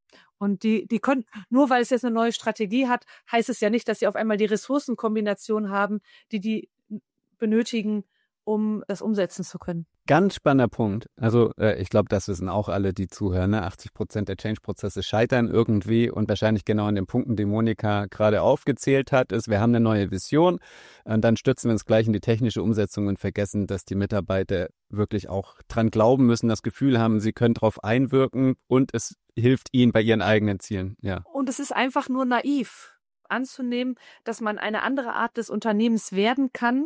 Und die, die können, nur weil es jetzt eine neue Strategie hat, heißt es ja nicht, dass sie auf einmal die Ressourcenkombination haben, die die benötigen, um das umsetzen zu können. Ganz spannender Punkt. Also äh, ich glaube, das wissen auch alle, die zuhören. Ne? achtzig Prozent der Change-Prozesse scheitern irgendwie und wahrscheinlich genau an den Punkten, die Monika gerade aufgezählt hat, ist, wir haben eine neue Vision und dann stürzen wir uns gleich in die technische Umsetzung und vergessen, dass die Mitarbeiter wirklich auch dran glauben müssen, das Gefühl haben, sie können darauf einwirken und es hilft ihnen bei ihren eigenen Zielen. Ja. Und es ist einfach nur naiv anzunehmen, dass man eine andere Art des Unternehmens werden kann,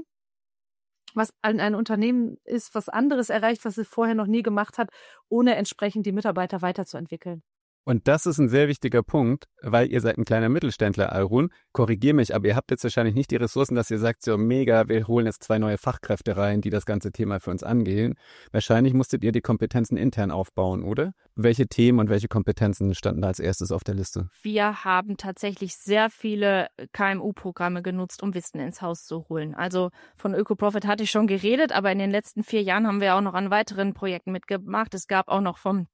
was ein, ein Unternehmen ist, was anderes erreicht, was es vorher noch nie gemacht hat, ohne entsprechend die Mitarbeiter weiterzuentwickeln. Und das ist ein sehr wichtiger Punkt, weil ihr seid ein kleiner Mittelständler, Alrun. Korrigier mich, aber ihr habt jetzt wahrscheinlich nicht die Ressourcen, dass ihr sagt, so mega, wir holen jetzt zwei neue Fachkräfte rein, die das ganze Thema für uns angehen. Wahrscheinlich musstet ihr die Kompetenzen intern aufbauen, oder? Welche Themen und welche Kompetenzen standen da als erstes auf der Liste? Wir haben tatsächlich sehr viele K M U-Programme genutzt, um Wissen ins Haus zu holen. Also von ÖkoProfit hatte ich schon geredet, aber in den letzten vier Jahren haben wir auch noch an weiteren Projekten mitgemacht. Es gab auch noch vom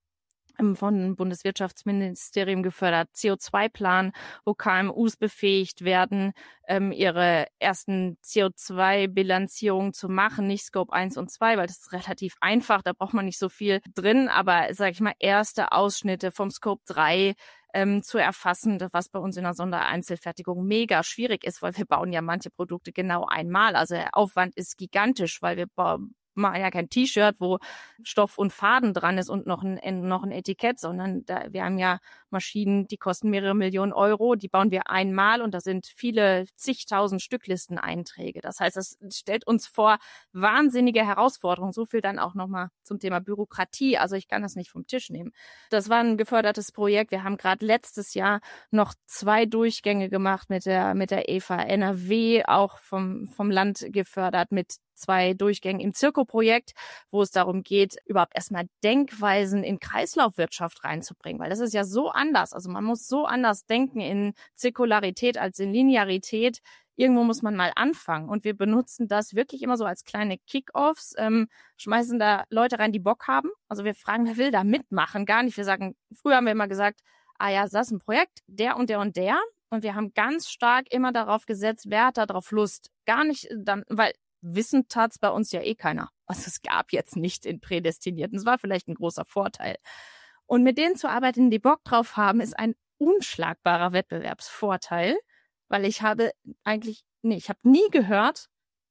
vom Bundeswirtschaftsministerium gefördert C O zwei Plan, wo K M Us befähigt werden, ähm, ihre ersten C O zwei Bilanzierungen zu machen, nicht Scope eins und zwei, weil das ist relativ einfach, da braucht man nicht so viel drin, aber sage ich mal, erste Ausschnitte vom Scope drei ähm, zu erfassen, was bei uns in der Sondereinzelfertigung mega schwierig ist, weil wir bauen ja manche Produkte genau einmal, also der Aufwand ist gigantisch, weil wir bauen machen ja kein T-Shirt, wo Stoff und Faden dran ist und noch ein, noch ein Etikett, sondern da, wir haben ja Maschinen, die kosten mehrere Millionen Euro, die bauen wir einmal und da sind viele zigtausend Stücklisteneinträge. Das heißt, das stellt uns vor wahnsinnige Herausforderungen. So viel dann auch nochmal zum Thema Bürokratie. Also ich kann das nicht vom Tisch nehmen. Das war ein gefördertes Projekt. Wir haben gerade letztes Jahr noch zwei Durchgänge gemacht mit der, mit der E V A N R W, auch vom, vom Land gefördert mit zwei Durchgängen im Zirko-Projekt, wo es darum geht, überhaupt erstmal Denkweisen in Kreislaufwirtschaft reinzubringen, weil das ist ja so anders. Also man muss so anders denken in Zirkularität als in Linearität. Irgendwo muss man mal anfangen und wir benutzen das wirklich immer so als kleine Kick-Offs, ähm, schmeißen da Leute rein, die Bock haben. Also wir fragen, wer will da mitmachen? Gar nicht. Wir sagen, früher haben wir immer gesagt, ah ja, das ist ein Projekt, der und der und der. Und wir haben ganz stark immer darauf gesetzt, wer hat da drauf Lust? Gar nicht dann, weil Wissen tat's bei uns ja eh keiner. Also es gab jetzt nicht in Prädestinierten. Es war vielleicht ein großer Vorteil. Und mit denen zu arbeiten, die Bock drauf haben, ist ein unschlagbarer Wettbewerbsvorteil, weil ich habe eigentlich, nee, ich habe nie gehört,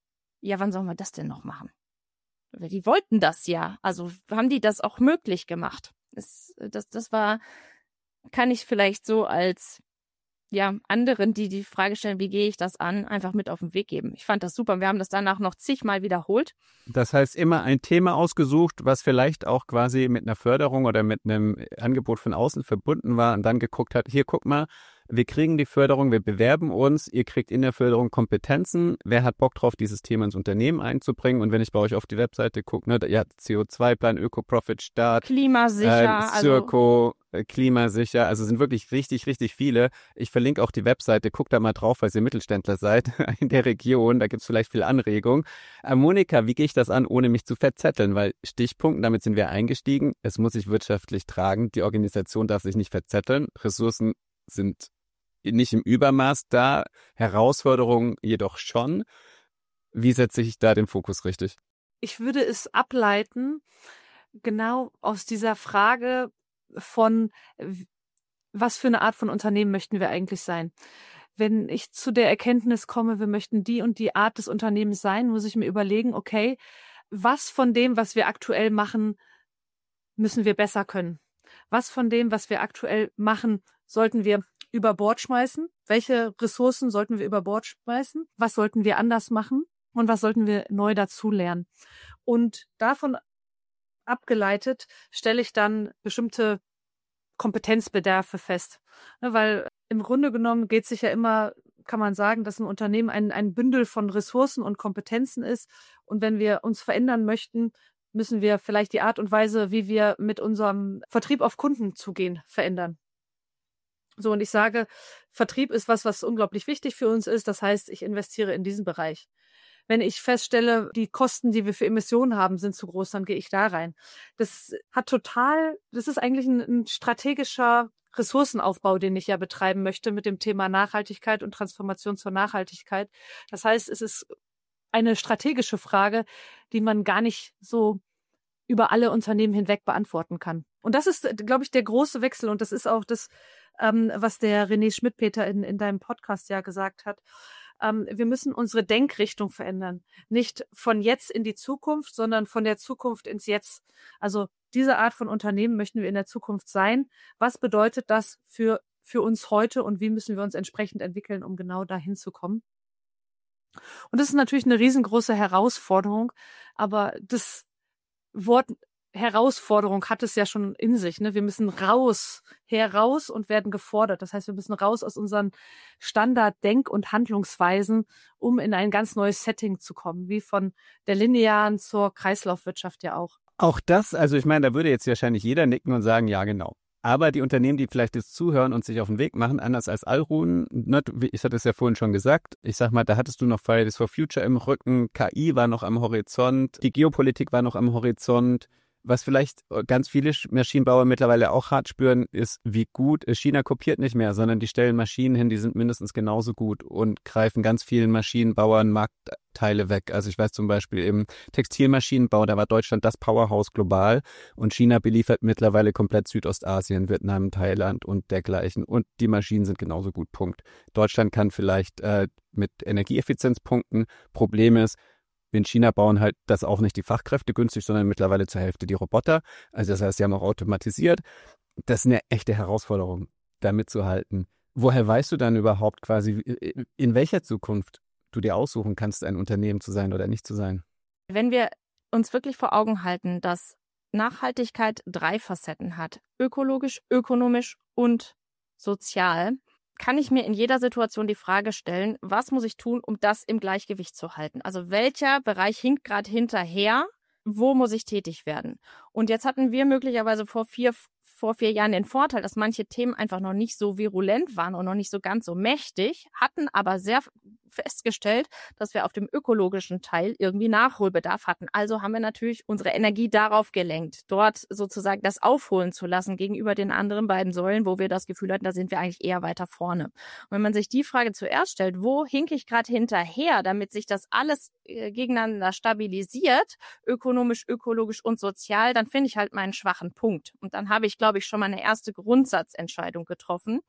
ja, wann sollen wir das denn noch machen? Die wollten das ja. Also haben die das auch möglich gemacht. Das, das, das war, kann ich vielleicht so als ja, anderen, die die Frage stellen, wie gehe ich das an, einfach mit auf den Weg geben. Ich fand das super. Wir haben das danach noch zigmal wiederholt. Das heißt, immer ein Thema ausgesucht, was vielleicht auch quasi mit einer Förderung oder mit einem Angebot von außen verbunden war und dann geguckt hat, hier, guck mal, wir kriegen die Förderung, wir bewerben uns, ihr kriegt in der Förderung Kompetenzen. Wer hat Bock drauf, dieses Thema ins Unternehmen einzubringen? Und wenn ich bei euch auf die Webseite gucke, ne, ihr habt C O zwei Plan, Öko-Profit, Start, Klimasicher, äh, Circo, also klimasicher, also sind wirklich richtig, richtig viele. Ich verlinke auch die Webseite, guckt da mal drauf, falls ihr Mittelständler seid in der Region, da gibt es vielleicht viel Anregung. Äh, Monika, wie gehe ich das an, ohne mich zu verzetteln? Weil Stichpunkt, damit sind wir eingestiegen, es muss sich wirtschaftlich tragen, die Organisation darf sich nicht verzetteln, Ressourcen sind nicht im Übermaß da, Herausforderungen jedoch schon. Wie setze ich da den Fokus richtig? Ich würde es ableiten, genau aus dieser Frage von, was für eine Art von Unternehmen möchten wir eigentlich sein? Wenn ich zu der Erkenntnis komme, wir möchten die und die Art des Unternehmens sein, muss ich mir überlegen, okay, was von dem, was wir aktuell machen, müssen wir besser können? Was von dem, was wir aktuell machen, sollten wir über Bord schmeißen? Welche Ressourcen sollten wir über Bord schmeißen? Was sollten wir anders machen? Und was sollten wir neu dazulernen? Und davon abgeleitet stelle ich dann bestimmte Kompetenzbedarfe fest. Ne, weil im Grunde genommen geht es sich ja immer, kann man sagen, dass ein Unternehmen ein, ein Bündel von Ressourcen und Kompetenzen ist. Und wenn wir uns verändern möchten, müssen wir vielleicht die Art und Weise, wie wir mit unserem Vertrieb auf Kunden zugehen, verändern. So, und ich sage, Vertrieb ist was, was unglaublich wichtig für uns ist. Das heißt, ich investiere in diesen Bereich. Wenn ich feststelle, die Kosten, die wir für Emissionen haben, sind zu groß, dann gehe ich da rein. Das hat total, das ist eigentlich ein, ein strategischer Ressourcenaufbau, den ich ja betreiben möchte mit dem Thema Nachhaltigkeit und Transformation zur Nachhaltigkeit. Das heißt, es ist eine strategische Frage, die man gar nicht so über alle Unternehmen hinweg beantworten kann. Und das ist, glaube ich, der große Wechsel. Und das ist auch das, ähm, was der René Schmidt-Peter in, in deinem Podcast ja gesagt hat. Ähm, wir müssen unsere Denkrichtung verändern. Nicht von jetzt in die Zukunft, sondern von der Zukunft ins Jetzt. Also diese Art von Unternehmen möchten wir in der Zukunft sein. Was bedeutet das für, für uns heute und wie müssen wir uns entsprechend entwickeln, um genau dahin zu kommen? Und das ist natürlich eine riesengroße Herausforderung, aber das Wort Herausforderung hat es ja schon in sich. Ne? Wir müssen raus, heraus und werden gefordert. Das heißt, wir müssen raus aus unseren Standard-Denk- und Handlungsweisen, um in ein ganz neues Setting zu kommen, wie von der linearen zur Kreislaufwirtschaft ja auch. Auch das, also ich meine, da würde jetzt wahrscheinlich jeder nicken und sagen, ja genau. Aber die Unternehmen, die vielleicht jetzt zuhören und sich auf den Weg machen, anders als Alrun, ne, ich hatte es ja vorhin schon gesagt, ich sag mal, da hattest du noch Fridays for Future im Rücken, K I war noch am Horizont, die Geopolitik war noch am Horizont. Was vielleicht ganz viele Maschinenbauer mittlerweile auch hart spüren, ist, wie gut China kopiert nicht mehr, sondern die stellen Maschinen hin, die sind mindestens genauso gut und greifen ganz vielen Maschinenbauern Marktteile weg. Also ich weiß zum Beispiel im Textilmaschinenbau, da war Deutschland das Powerhouse global und China beliefert mittlerweile komplett Südostasien, Vietnam, Thailand und dergleichen und die Maschinen sind genauso gut, Punkt. Deutschland kann vielleicht äh, mit Energieeffizienz punkten. Problem ist, in China bauen halt das auch nicht die Fachkräfte günstig, sondern mittlerweile zur Hälfte die Roboter. Also das heißt, sie haben auch automatisiert. Das ist eine echte Herausforderung, da mitzuhalten. Woher weißt du dann überhaupt quasi, in welcher Zukunft du dir aussuchen kannst, ein Unternehmen zu sein oder nicht zu sein? Wenn wir uns wirklich vor Augen halten, dass Nachhaltigkeit drei Facetten hat, ökologisch, ökonomisch und sozial, kann ich mir in jeder Situation die Frage stellen, was muss ich tun, um das im Gleichgewicht zu halten? Also welcher Bereich hinkt gerade hinterher? Wo muss ich tätig werden? Und jetzt hatten wir möglicherweise vor vier, vor vier Jahren den Vorteil, dass manche Themen einfach noch nicht so virulent waren und noch nicht so ganz so mächtig, hatten aber sehr festgestellt, dass wir auf dem ökologischen Teil irgendwie Nachholbedarf hatten. Also haben wir natürlich unsere Energie darauf gelenkt, dort sozusagen das aufholen zu lassen gegenüber den anderen beiden Säulen, wo wir das Gefühl hatten, da sind wir eigentlich eher weiter vorne. Und wenn man sich die Frage zuerst stellt, wo hinke ich gerade hinterher, damit sich das alles äh, gegeneinander stabilisiert, ökonomisch, ökologisch und sozial, dann finde ich halt meinen schwachen Punkt. Und dann habe ich, glaube ich, schon mal eine erste Grundsatzentscheidung getroffen.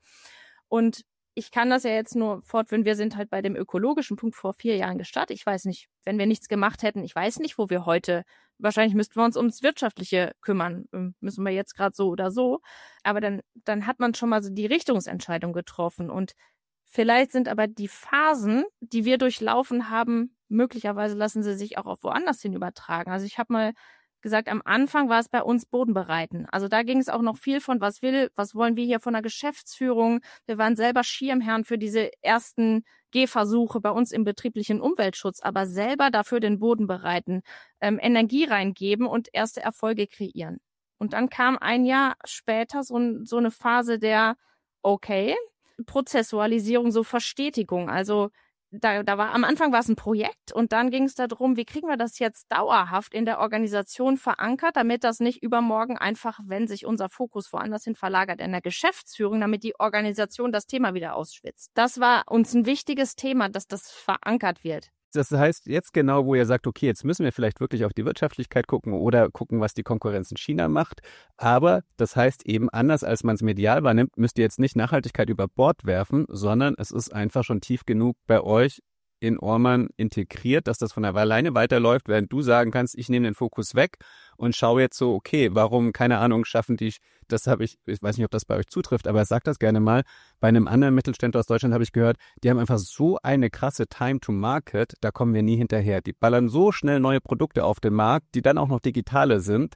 Und ich kann das ja jetzt nur fortführen. Wir sind halt bei dem ökologischen Punkt vor vier Jahren gestartet. Ich weiß nicht, wenn wir nichts gemacht hätten, ich weiß nicht, wo wir heute, wahrscheinlich müssten wir uns ums Wirtschaftliche kümmern. Müssen wir jetzt gerade so oder so. Aber dann, dann hat man schon mal so die Richtungsentscheidung getroffen. Und vielleicht sind aber die Phasen, die wir durchlaufen haben, möglicherweise lassen sie sich auch auf woanders hin übertragen. Also ich habe mal gesagt, am Anfang war es bei uns Bodenbereiten. Also da ging es auch noch viel von, was will, was wollen wir hier von der Geschäftsführung. Wir waren selber Schirmherren für diese ersten Gehversuche bei uns im betrieblichen Umweltschutz, aber selber dafür den Boden bereiten, ähm, Energie reingeben und erste Erfolge kreieren. Und dann kam ein Jahr später so, so eine Phase der, okay, Prozessualisierung, so Verstetigung. Also da, da war am Anfang war es ein Projekt und dann ging es darum, wie kriegen wir das jetzt dauerhaft in der Organisation verankert, damit das nicht übermorgen einfach, wenn sich unser Fokus woanders hin verlagert in der Geschäftsführung, damit die Organisation das Thema wieder ausschwitzt. Das war uns ein wichtiges Thema, dass das verankert wird. Das heißt jetzt genau, wo ihr sagt, okay, jetzt müssen wir vielleicht wirklich auf die Wirtschaftlichkeit gucken oder gucken, was die Konkurrenz in China macht. Aber das heißt eben, anders als man es medial wahrnimmt, müsst ihr jetzt nicht Nachhaltigkeit über Bord werfen, sondern es ist einfach schon tief genug bei euch in Orman integriert, dass das von alleine weiterläuft, während du sagen kannst, ich nehme den Fokus weg und schaue jetzt so, okay, warum, keine Ahnung, schaffen die, das habe ich, ich weiß nicht, ob das bei euch zutrifft, aber sag das gerne mal, bei einem anderen Mittelständler aus Deutschland habe ich gehört, die haben einfach so eine krasse Time to Market, da kommen wir nie hinterher. Die ballern so schnell neue Produkte auf den Markt, die dann auch noch digitale sind.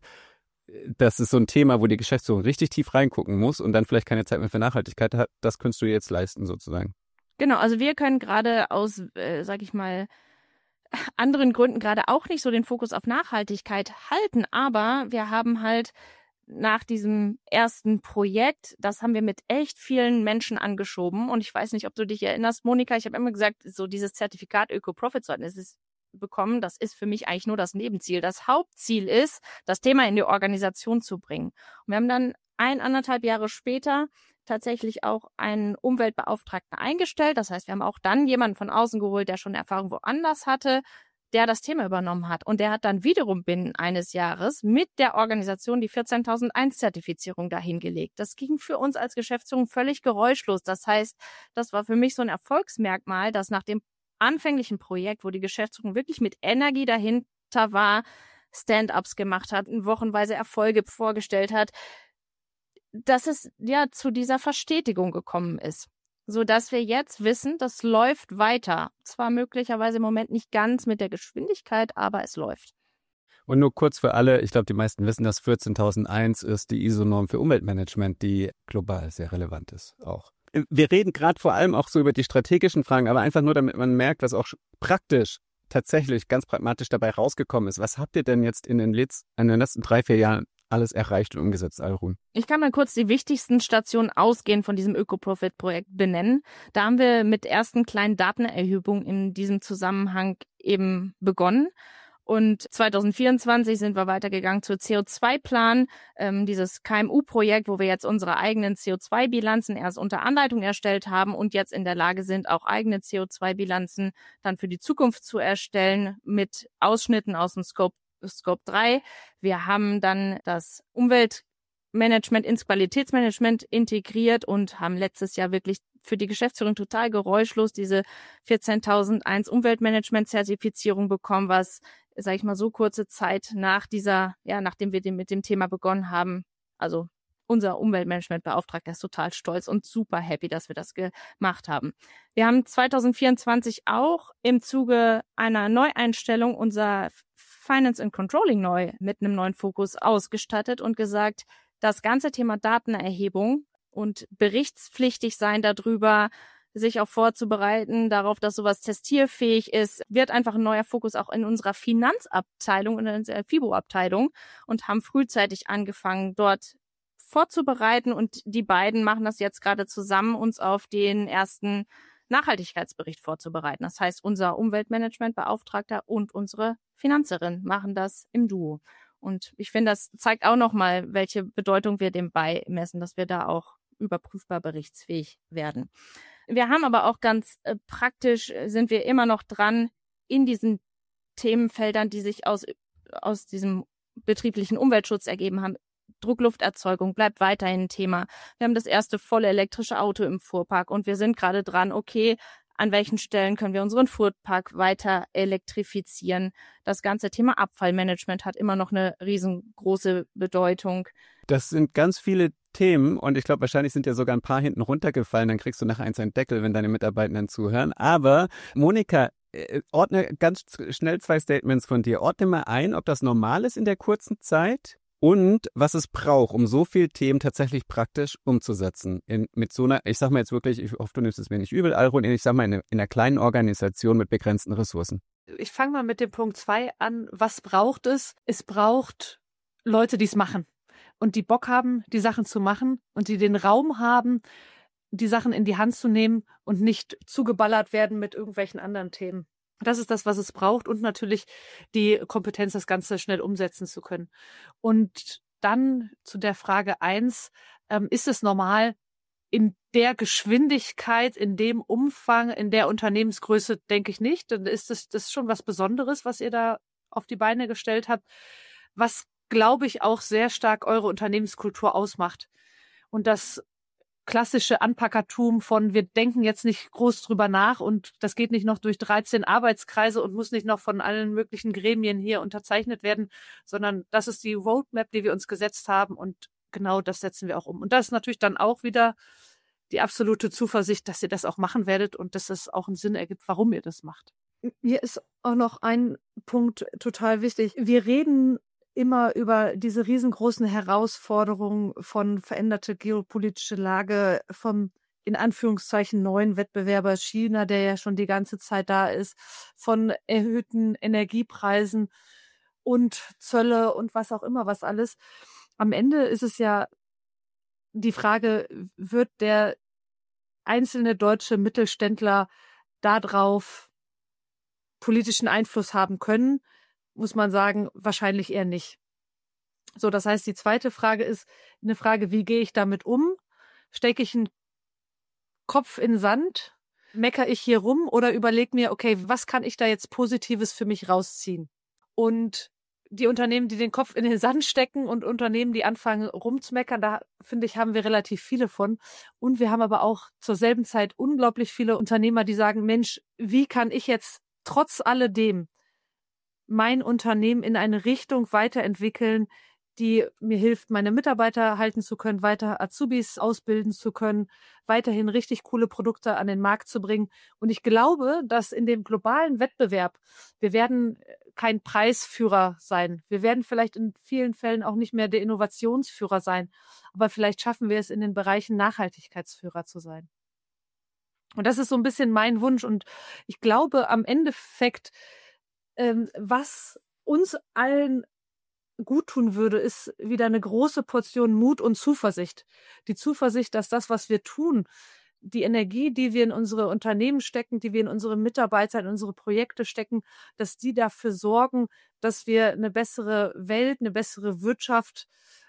Das ist so ein Thema, wo die Geschäftsführung richtig tief reingucken muss und dann vielleicht keine Zeit mehr für Nachhaltigkeit hat. Das könntest du jetzt leisten sozusagen. Genau, also wir können gerade aus, äh, sag ich mal, anderen Gründen gerade auch nicht so den Fokus auf Nachhaltigkeit halten, aber wir haben halt nach diesem ersten Projekt, das haben wir mit echt vielen Menschen angeschoben und ich weiß nicht, ob du dich erinnerst, Monika, ich habe immer gesagt, so dieses Zertifikat Öko-Profit-Zeugnis ist bekommen, das ist für mich eigentlich nur das Nebenziel. Das Hauptziel ist, das Thema in die Organisation zu bringen. Und wir haben dann ein, anderthalb Jahre später tatsächlich auch einen Umweltbeauftragten eingestellt. Das heißt, wir haben auch dann jemanden von außen geholt, der schon Erfahrung woanders hatte, der das Thema übernommen hat. Und der hat dann wiederum binnen eines Jahres mit der Organisation die vierzehntausend eins Zertifizierung dahingelegt. Das ging für uns als Geschäftsführung völlig geräuschlos. Das heißt, das war für mich so ein Erfolgsmerkmal, dass nach dem anfänglichen Projekt, wo die Geschäftsführung wirklich mit Energie dahinter war, Stand-ups gemacht hat, wochenweise Erfolge vorgestellt hat, dass es ja zu dieser Verstetigung gekommen ist, so dass wir jetzt wissen, das läuft weiter. Zwar möglicherweise im Moment nicht ganz mit der Geschwindigkeit, aber es läuft. Und nur kurz für alle, ich glaube, die meisten wissen, dass vierzehntausendeins ist die I S O-Norm für Umweltmanagement, die global sehr relevant ist auch. Wir reden gerade vor allem auch so über die strategischen Fragen, aber einfach nur, damit man merkt, was auch praktisch, tatsächlich ganz pragmatisch dabei rausgekommen ist. Was habt ihr denn jetzt in den, Letz-, in den letzten drei, vier Jahren alles erreicht und umgesetzt, Alrun? Ich kann mal kurz die wichtigsten Stationen ausgehend von diesem Öko-Profit-Projekt benennen. Da haben wir mit ersten kleinen Datenerhebungen in diesem Zusammenhang eben begonnen. Und zwanzig vierundzwanzig sind wir weitergegangen zur C O zwei Plan, ähm, dieses K M U-Projekt, wo wir jetzt unsere eigenen C O zwei Bilanzen erst unter Anleitung erstellt haben und jetzt in der Lage sind, auch eigene C O zwei Bilanzen dann für die Zukunft zu erstellen mit Ausschnitten aus dem Scope Scope drei. Wir haben dann das Umweltmanagement ins Qualitätsmanagement integriert und haben letztes Jahr wirklich für die Geschäftsführung total geräuschlos diese vierzehntausendeins Umweltmanagement-Zertifizierung bekommen, was, sage ich mal, so kurze Zeit nach dieser, ja, nachdem wir mit dem Thema begonnen haben, also unser Umweltmanagementbeauftragter ist total stolz und super happy, dass wir das gemacht haben. Wir haben zwanzig vierundzwanzig auch im Zuge einer Neueinstellung unser Finance and Controlling neu mit einem neuen Fokus ausgestattet und gesagt, das ganze Thema Datenerhebung und berichtspflichtig sein darüber, sich auch vorzubereiten, darauf, dass sowas testierfähig ist, wird einfach ein neuer Fokus auch in unserer Finanzabteilung und in unserer FIBO-Abteilung und haben frühzeitig angefangen, dort vorzubereiten und die beiden machen das jetzt gerade zusammen, uns auf den ersten Nachhaltigkeitsbericht vorzubereiten. Das heißt, unser Umweltmanagementbeauftragter und unsere Finanzerin machen das im Duo. Und ich finde, das zeigt auch nochmal, welche Bedeutung wir dem beimessen, dass wir da auch überprüfbar berichtsfähig werden. Wir haben aber auch ganz äh, praktisch, sind wir immer noch dran, in diesen Themenfeldern, die sich aus, aus diesem betrieblichen Umweltschutz ergeben haben. Drucklufterzeugung bleibt weiterhin ein Thema. Wir haben das erste volle elektrische Auto im Fuhrpark und wir sind gerade dran, okay, an welchen Stellen können wir unseren Fuhrpark weiter elektrifizieren. Das ganze Thema Abfallmanagement hat immer noch eine riesengroße Bedeutung. Das sind ganz viele Themen und ich glaube, wahrscheinlich sind ja sogar ein paar hinten runtergefallen. Dann kriegst du nachher eins einen Deckel, wenn deine Mitarbeitenden zuhören. Aber Monika, äh, ordne ganz schnell zwei Statements von dir. Ordne mal ein, ob das normal ist in der kurzen Zeit und was es braucht, um so viele Themen tatsächlich praktisch umzusetzen. In, mit so einer, ich sag mal jetzt wirklich, ich hoffe, du nimmst es mir nicht übel, Alrun, ich sag mal in, in einer kleinen Organisation mit begrenzten Ressourcen. Ich fange mal mit dem Punkt zwei an. Was braucht es? Es braucht Leute, die es machen und die Bock haben, die Sachen zu machen und die den Raum haben, die Sachen in die Hand zu nehmen und nicht zugeballert werden mit irgendwelchen anderen Themen. Das ist das, was es braucht und natürlich die Kompetenz, das Ganze schnell umsetzen zu können. Und dann zu der Frage eins, ähm, ist es normal, in der Geschwindigkeit, in dem Umfang, in der Unternehmensgröße, denke ich nicht. Dann ist das, das ist schon was Besonderes, was ihr da auf die Beine gestellt habt, was, glaube ich, auch sehr stark eure Unternehmenskultur ausmacht. Und das klassische Anpackertum von, wir denken jetzt nicht groß drüber nach und das geht nicht noch durch dreizehn Arbeitskreise und muss nicht noch von allen möglichen Gremien hier unterzeichnet werden, sondern das ist die Roadmap, die wir uns gesetzt haben und genau das setzen wir auch um. Und das ist natürlich dann auch wieder die absolute Zuversicht, dass ihr das auch machen werdet und dass es auch einen Sinn ergibt, warum ihr das macht. Mir ist auch noch ein Punkt total wichtig. Wir reden immer über diese riesengroßen Herausforderungen von veränderte geopolitische Lage, vom in Anführungszeichen neuen Wettbewerber China, der ja schon die ganze Zeit da ist, von erhöhten Energiepreisen und Zölle und was auch immer, was alles. Am Ende ist es ja die Frage, wird der einzelne deutsche Mittelständler darauf politischen Einfluss haben können? Muss man sagen, wahrscheinlich eher nicht. So, das heißt, die zweite Frage ist eine Frage, wie gehe ich damit um? Stecke ich einen Kopf in den Sand? Meckere ich hier rum oder überlege mir, okay, was kann ich da jetzt Positives für mich rausziehen? Und die Unternehmen, die den Kopf in den Sand stecken und Unternehmen, die anfangen rumzumeckern, da finde ich, haben wir relativ viele von. Und wir haben aber auch zur selben Zeit unglaublich viele Unternehmer, die sagen, Mensch, wie kann ich jetzt trotz alledem mein Unternehmen in eine Richtung weiterentwickeln, die mir hilft, meine Mitarbeiter halten zu können, weiter Azubis ausbilden zu können, weiterhin richtig coole Produkte an den Markt zu bringen. Und ich glaube, dass in dem globalen Wettbewerb, wir werden kein Preisführer sein. Wir werden vielleicht in vielen Fällen auch nicht mehr der Innovationsführer sein. Aber vielleicht schaffen wir es in den Bereichen Nachhaltigkeitsführer zu sein. Und das ist so ein bisschen mein Wunsch. Und ich glaube, am Endeffekt, ähm, was uns allen gut tun würde, ist wieder eine große Portion Mut und Zuversicht. Die Zuversicht, dass das, was wir tun, die Energie, die wir in unsere Unternehmen stecken, die wir in unsere Mitarbeiter, in unsere Projekte stecken, dass die dafür sorgen, dass wir eine bessere Welt, eine bessere Wirtschaft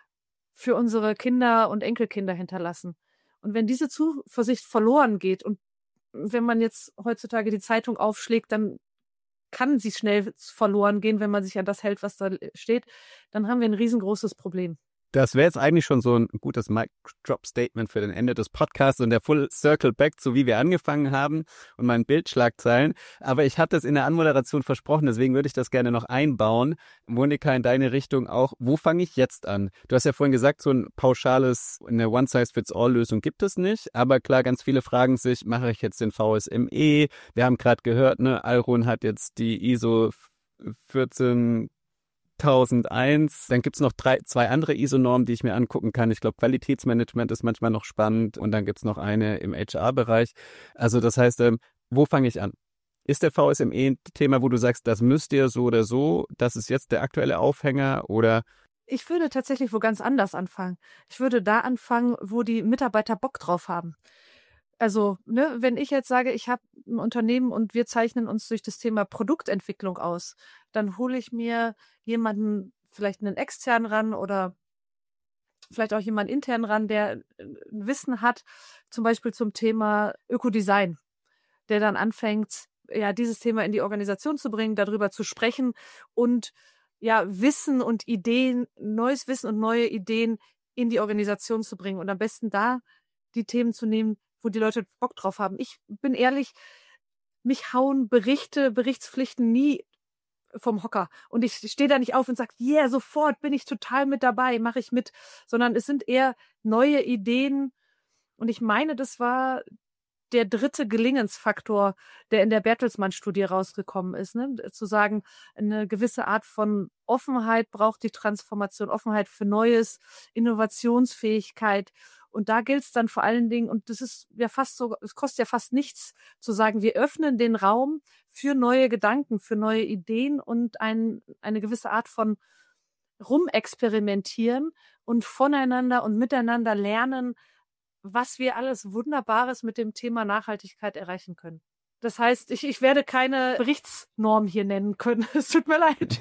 für unsere Kinder und Enkelkinder hinterlassen. Und wenn diese Zuversicht verloren geht und wenn man jetzt heutzutage die Zeitung aufschlägt, dann kann sie schnell verloren gehen, wenn man sich an das hält, was da steht, dann haben wir ein riesengroßes Problem. Das wäre jetzt eigentlich schon so ein gutes Mic-Drop-Statement für den Ende des Podcasts und der Full Circle Back, so wie wir angefangen haben und meinen Bildschlagzeilen. Aber ich hatte es in der Anmoderation versprochen, deswegen würde ich das gerne noch einbauen. Monika, in deine Richtung auch. Wo fange ich jetzt an? Du hast ja vorhin gesagt, so ein pauschales, eine One-Size-Fits-All-Lösung gibt es nicht. Aber klar, ganz viele fragen sich, mache ich jetzt den V S M E? Wir haben gerade gehört, ne, Alrun hat jetzt die I S O vierzehn tausendeins. Dann gibt's noch drei, zwei andere I S O-Normen, die ich mir angucken kann. Ich glaube, Qualitätsmanagement ist manchmal noch spannend und dann gibt's noch eine im H R-Bereich. Also das heißt, ähm, wo fange ich an? Ist der V S M E ein Thema, wo du sagst, das müsst ihr so oder so, das ist jetzt der aktuelle Aufhänger oder? Ich würde tatsächlich wo ganz anders anfangen. Ich würde da anfangen, wo die Mitarbeiter Bock drauf haben. Also, ne, wenn ich jetzt sage, ich habe ein Unternehmen und wir zeichnen uns durch das Thema Produktentwicklung aus, dann hole ich mir jemanden, vielleicht einen externen ran oder vielleicht auch jemanden intern ran, der ein Wissen hat, zum Beispiel zum Thema Ökodesign, der dann anfängt, ja, dieses Thema in die Organisation zu bringen, darüber zu sprechen und ja, Wissen und Ideen, neues Wissen und neue Ideen in die Organisation zu bringen und am besten da die Themen zu nehmen, wo die Leute Bock drauf haben. Ich bin ehrlich, mich hauen Berichte, Berichtspflichten nie vom Hocker. Und ich stehe da nicht auf und sage, yeah, sofort bin ich total mit dabei, mache ich mit. Sondern es sind eher neue Ideen. Und ich meine, das war der dritte Gelingensfaktor, der in der Bertelsmann-Studie rausgekommen ist, ne? Zu sagen, eine gewisse Art von Offenheit braucht die Transformation, Offenheit für Neues, Innovationsfähigkeit. Und da gilt es dann vor allen Dingen, und das ist ja fast so, es kostet ja fast nichts zu sagen, wir öffnen den Raum für neue Gedanken, für neue Ideen und ein, eine gewisse Art von Rumexperimentieren und voneinander und miteinander lernen, was wir alles Wunderbares mit dem Thema Nachhaltigkeit erreichen können. Das heißt, ich, ich werde keine Berichtsnorm hier nennen können. Es tut mir leid.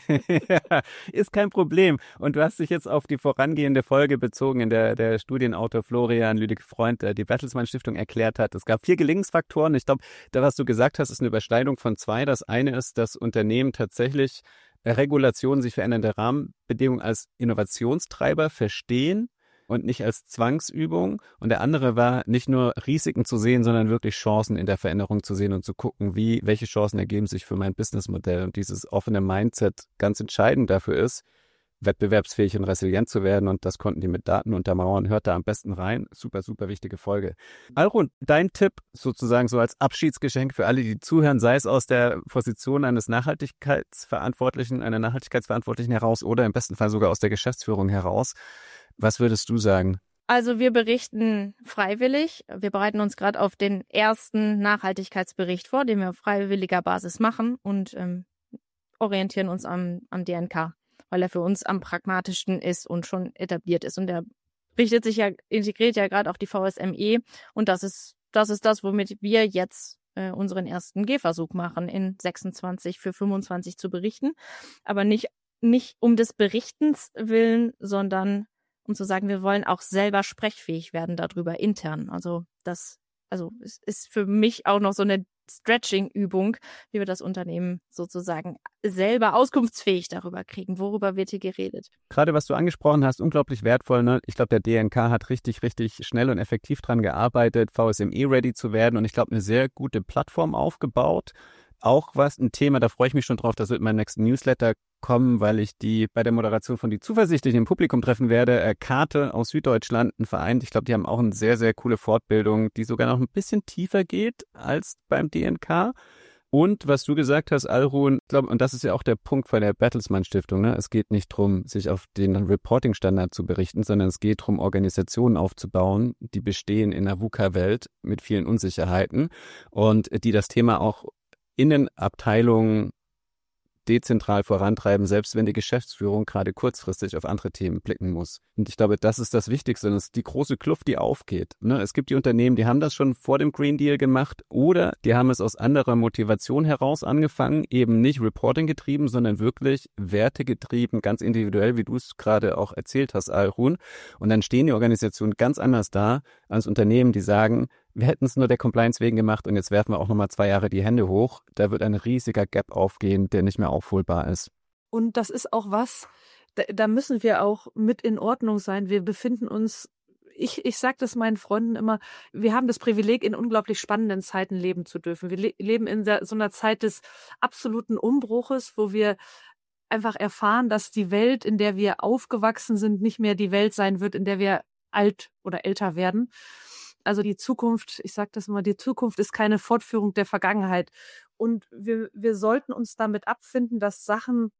Ja, ist kein Problem. Und du hast dich jetzt auf die vorangehende Folge bezogen, in der der Studienautor Florian Lüdecke-Freund die Bertelsmann Stiftung erklärt hat. Es gab vier Gelingensfaktoren. Ich glaube, da, was du gesagt hast, ist eine Überschneidung von zwei. Das eine ist, dass Unternehmen tatsächlich Regulationen, sich verändernde Rahmenbedingungen als Innovationstreiber verstehen und nicht als Zwangsübung. Und der andere war, nicht nur Risiken zu sehen, sondern wirklich Chancen in der Veränderung zu sehen und zu gucken, wie, welche Chancen ergeben sich für mein Businessmodell. Und dieses offene Mindset ganz entscheidend dafür ist, wettbewerbsfähig und resilient zu werden. Und das konnten die mit Daten untermauern. Hört da am besten rein. Super, super wichtige Folge. Alrun, dein Tipp sozusagen so als Abschiedsgeschenk für alle, die zuhören, sei es aus der Position eines Nachhaltigkeitsverantwortlichen, einer Nachhaltigkeitsverantwortlichen heraus oder im besten Fall sogar aus der Geschäftsführung heraus. Was würdest du sagen? Also wir berichten freiwillig. Wir bereiten uns gerade auf den ersten Nachhaltigkeitsbericht vor, den wir auf freiwilliger Basis machen und ähm, orientieren uns am, am D N K, weil er für uns am pragmatischsten ist und schon etabliert ist. Und der richtet sich ja, integriert ja gerade auch die V S M E. Und das ist, das ist das, womit wir jetzt äh, unseren ersten Gehversuch machen, in sechsundzwanzig für fünfundzwanzig zu berichten. Aber nicht, nicht um des Berichtens willen, sondern um zu sagen, wir wollen auch selber sprechfähig werden darüber intern. Also das, also es ist für mich auch noch so eine Stretching-Übung, wie wir das Unternehmen sozusagen selber auskunftsfähig darüber kriegen, worüber wird hier geredet. Gerade was du angesprochen hast, unglaublich wertvoll. Ne? Ich glaube, der D N K hat richtig, richtig schnell und effektiv dran gearbeitet, V S M E-ready zu werden und ich glaube, eine sehr gute Plattform aufgebaut. Auch was ein Thema, da freue ich mich schon drauf, das wird in meinem nächsten Newsletter kommen, weil ich die bei der Moderation von Die Zuversichtlichen im Publikum treffen werde. Äh, Karte aus Süddeutschland, ein Verein. Ich glaube, die haben auch eine sehr, sehr coole Fortbildung, die sogar noch ein bisschen tiefer geht als beim D N K. Und was du gesagt hast, Alrun, ich glaube, und das ist ja auch der Punkt von der Bertelsmann Stiftung, ne? Es geht nicht darum, sich auf den Reporting-Standard zu berichten, sondern es geht darum, Organisationen aufzubauen, die bestehen in der VUCA-Welt mit vielen Unsicherheiten und die das Thema auch in den Abteilungen dezentral vorantreiben, selbst wenn die Geschäftsführung gerade kurzfristig auf andere Themen blicken muss. Und ich glaube, das ist das Wichtigste. Und das ist die große Kluft, die aufgeht. Ne? Es gibt die Unternehmen, die haben das schon vor dem Green Deal gemacht oder die haben es aus anderer Motivation heraus angefangen, eben nicht Reporting getrieben, sondern wirklich Werte getrieben, ganz individuell, wie du es gerade auch erzählt hast, Alrun. Und dann stehen die Organisationen ganz anders da als Unternehmen, die sagen, wir hätten es nur der Compliance wegen gemacht und jetzt werfen wir auch nochmal zwei Jahre die Hände hoch. Da wird ein riesiger Gap aufgehen, der nicht mehr aufholbar ist. Und das ist auch was, da, da müssen wir auch mit in Ordnung sein. Wir befinden uns, ich, ich sage das meinen Freunden immer, wir haben das Privileg, in unglaublich spannenden Zeiten leben zu dürfen. Wir le- leben in der, so einer Zeit des absoluten Umbruches, wo wir einfach erfahren, dass die Welt, in der wir aufgewachsen sind, nicht mehr die Welt sein wird, in der wir alt oder älter werden. Also die Zukunft, ich sage das immer, die Zukunft ist keine Fortführung der Vergangenheit. Und wir, wir sollten uns damit abfinden, dass Sachen,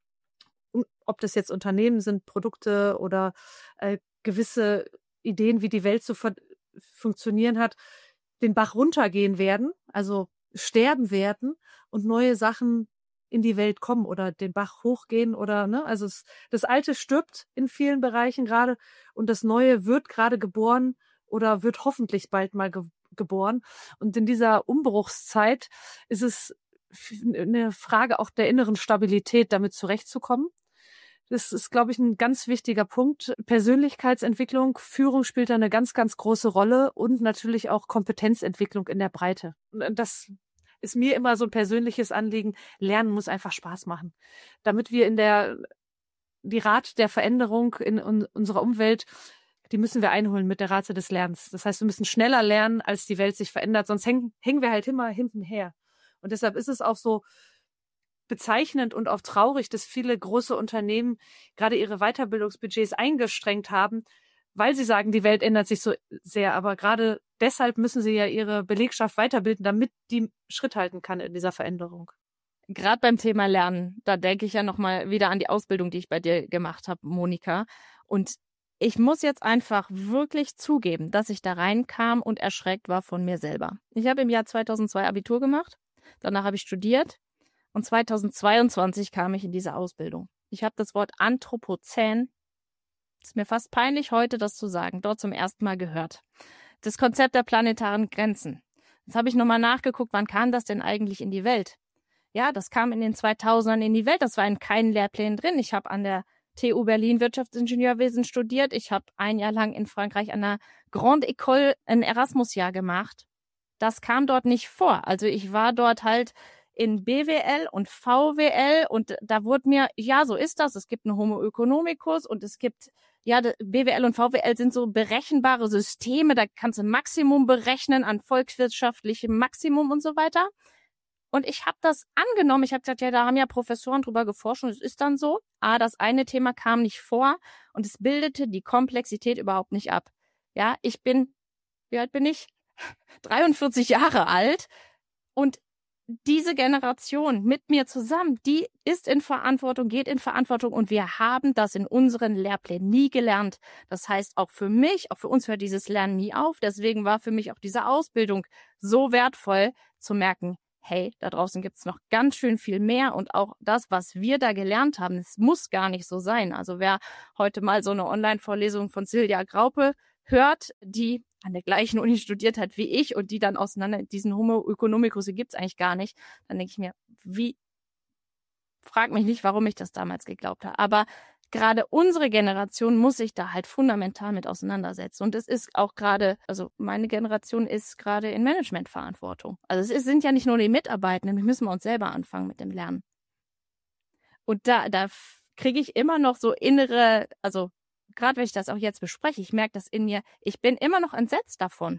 ob das jetzt Unternehmen sind, Produkte oder äh, gewisse Ideen, wie die Welt zu ver- funktionieren hat, den Bach runtergehen werden, also sterben werden und neue Sachen in die Welt kommen oder den Bach hochgehen oder, ne, also es, das Alte stirbt in vielen Bereichen gerade und das Neue wird gerade geboren oder wird hoffentlich bald mal ge- geboren. Und in dieser Umbruchszeit ist es eine Frage auch der inneren Stabilität, damit zurechtzukommen. Das ist, glaube ich, ein ganz wichtiger Punkt. Persönlichkeitsentwicklung, Führung spielt da eine ganz, ganz große Rolle und natürlich auch Kompetenzentwicklung in der Breite. Und das ist mir immer so ein persönliches Anliegen. Lernen muss einfach Spaß machen. Damit wir in der, die Rat der Veränderung in, in unserer Umwelt, die müssen wir einholen mit der Rate des Lernens. Das heißt, wir müssen schneller lernen, als die Welt sich verändert, sonst hängen, hängen wir halt immer hintenher. Und deshalb ist es auch so bezeichnend und auch traurig, dass viele große Unternehmen gerade ihre Weiterbildungsbudgets eingestrengt haben, weil Sie sagen, die Welt ändert sich so sehr. Aber gerade deshalb müssen Sie ja Ihre Belegschaft weiterbilden, damit die Schritt halten kann in dieser Veränderung. Gerade beim Thema Lernen, da denke ich ja nochmal wieder an die Ausbildung, die ich bei dir gemacht habe, Monika. Und ich muss jetzt einfach wirklich zugeben, dass ich da reinkam und erschreckt war von mir selber. Ich habe im Jahr zweitausendzwei Abitur gemacht, danach habe ich studiert und zweitausendzweiundzwanzig kam ich in diese Ausbildung. Ich habe das Wort Anthropozän, ist mir fast peinlich heute das zu sagen, dort zum ersten Mal gehört. Das Konzept der planetaren Grenzen. Jetzt habe ich nochmal nachgeguckt, wann kam das denn eigentlich in die Welt? Ja, das kam in den zweitausendern in die Welt, das war in keinen Lehrplänen drin. Ich habe an der T U Berlin Wirtschaftsingenieurwesen studiert. Ich habe ein Jahr lang in Frankreich an der Grande École ein Erasmus-Jahr gemacht. Das kam dort nicht vor. Also ich war dort halt in B W L und V W L und da wurde mir, ja, so ist das. Es gibt einen Homo economicus und es gibt, ja, B W L und V W L sind so berechenbare Systeme. Da kannst du Maximum berechnen an volkswirtschaftlichem Maximum und so weiter. Und ich habe das angenommen. Ich habe gesagt, ja, da haben ja Professoren drüber geforscht und es ist dann so. Ah, das eine Thema kam nicht vor und es bildete die Komplexität überhaupt nicht ab. Ja, ich bin, wie alt bin ich? dreiundvierzig Jahre alt und diese Generation mit mir zusammen, die ist in Verantwortung, geht in Verantwortung und wir haben das in unseren Lehrplänen nie gelernt. Das heißt, auch für mich, auch für uns hört dieses Lernen nie auf. Deswegen war für mich auch diese Ausbildung so wertvoll zu merken, hey, da draußen gibt's noch ganz schön viel mehr und auch das, was wir da gelernt haben, es muss gar nicht so sein. Also wer heute mal so eine Online-Vorlesung von Silja Graupe hört, die an der gleichen Uni studiert hat wie ich und die dann auseinander, diesen Homo economicus gibt's eigentlich gar nicht, dann denke ich mir, wie, frag mich nicht, warum ich das damals geglaubt habe, aber gerade unsere Generation muss sich da halt fundamental mit auseinandersetzen. Und es ist auch gerade, also meine Generation ist gerade in Managementverantwortung. Also es ist, sind ja nicht nur die Mitarbeitenden, wir müssen uns selber anfangen mit dem Lernen. Und da, da kriege ich immer noch so innere, also gerade wenn ich das auch jetzt bespreche, ich merke das in mir, ich bin immer noch entsetzt davon.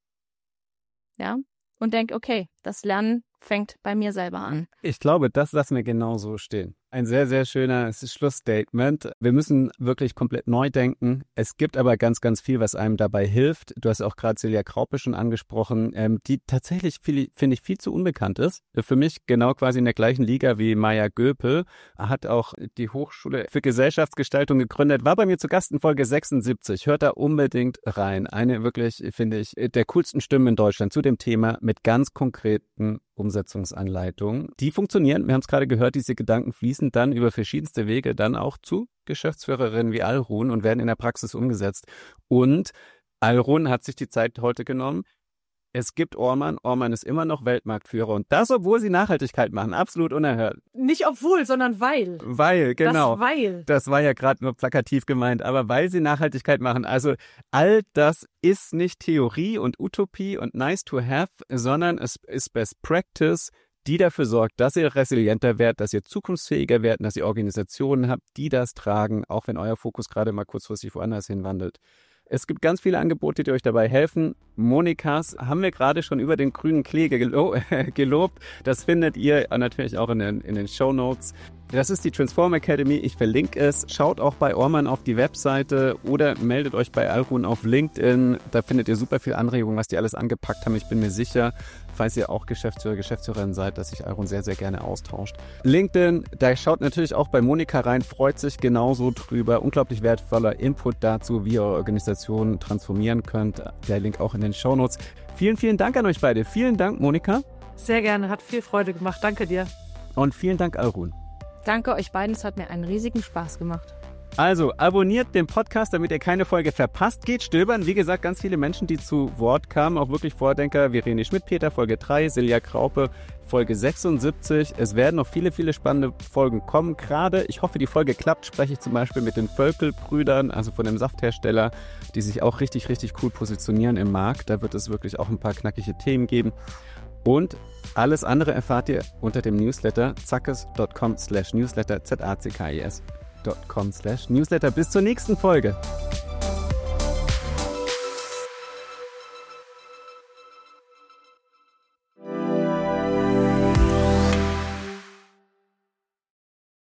Ja, und denke, okay, das Lernen fängt bei mir selber an. Ich glaube, das lassen wir genau so stehen. Ein sehr, sehr schönes Schlussstatement. Wir müssen wirklich komplett neu denken. Es gibt aber ganz, ganz viel, was einem dabei hilft. Du hast auch gerade Silja Graupe schon angesprochen, ähm, die tatsächlich, viel, finde ich, viel zu unbekannt ist. Für mich genau quasi in der gleichen Liga wie Maya Göpel. Hat auch die Hochschule für Gesellschaftsgestaltung gegründet. War bei mir zu Gast in Folge sechsundsiebzig. Hört da unbedingt rein. Eine wirklich, finde ich, der coolsten Stimmen in Deutschland zu dem Thema mit ganz konkreten Umsetzungsanleitungen. Die funktionieren. Wir haben es gerade gehört, diese Gedanken fließen dann über verschiedenste Wege dann auch zu Geschäftsführerinnen wie Alrun und werden in der Praxis umgesetzt. Und Alrun hat sich die Zeit heute genommen. Es gibt Orman. Orman ist immer noch Weltmarktführer. Und das, obwohl sie Nachhaltigkeit machen. Absolut unerhört. Nicht obwohl, sondern weil. Weil, genau. Das weil. Das war ja gerade nur plakativ gemeint. Aber weil sie Nachhaltigkeit machen. Also all das ist nicht Theorie und Utopie und nice to have, sondern es ist Best Practice, die dafür sorgt, dass ihr resilienter werdet, dass ihr zukunftsfähiger werdet, dass ihr Organisationen habt, die das tragen, auch wenn euer Fokus gerade mal kurzfristig woanders hinwandelt. Es gibt ganz viele Angebote, die euch dabei helfen. Monikas haben wir gerade schon über den grünen Klee gelo- gelobt. Das findet ihr natürlich auch in den, in den Shownotes. Das ist die Transform Academy. Ich verlinke es. Schaut auch bei Orman auf die Webseite oder meldet euch bei Alrun auf LinkedIn. Da findet ihr super viel Anregungen, was die alles angepackt haben. Ich bin mir sicher, falls ihr auch Geschäftsführer, Geschäftsführerin seid, dass sich Alrun sehr, sehr gerne austauscht. LinkedIn, da schaut natürlich auch bei Monika rein, freut sich genauso drüber. Unglaublich wertvoller Input dazu, wie ihr eure Organisation transformieren könnt. Der Link auch in den Shownotes. Vielen, vielen Dank an euch beide. Vielen Dank, Monika. Sehr gerne, hat viel Freude gemacht. Danke dir. Und vielen Dank, Alrun. Danke euch beiden, es hat mir einen riesigen Spaß gemacht. Also, abonniert den Podcast, damit ihr keine Folge verpasst. Geht stöbern. Wie gesagt, ganz viele Menschen, die zu Wort kamen, auch wirklich Vordenker. Verene Schmidt-Peter, Folge drei, Silja Graupe, Folge sechsundsiebzig. Es werden noch viele, viele spannende Folgen kommen. Gerade, ich hoffe, die Folge klappt, spreche ich zum Beispiel mit den Völkel-Brüdern, also von dem Safthersteller, die sich auch richtig, richtig cool positionieren im Markt. Da wird es wirklich auch ein paar knackige Themen geben. Und alles andere erfahrt ihr unter dem Newsletter zackes.com slash newsletter, Z A C K E S.com slash newsletter. Bis zur nächsten Folge.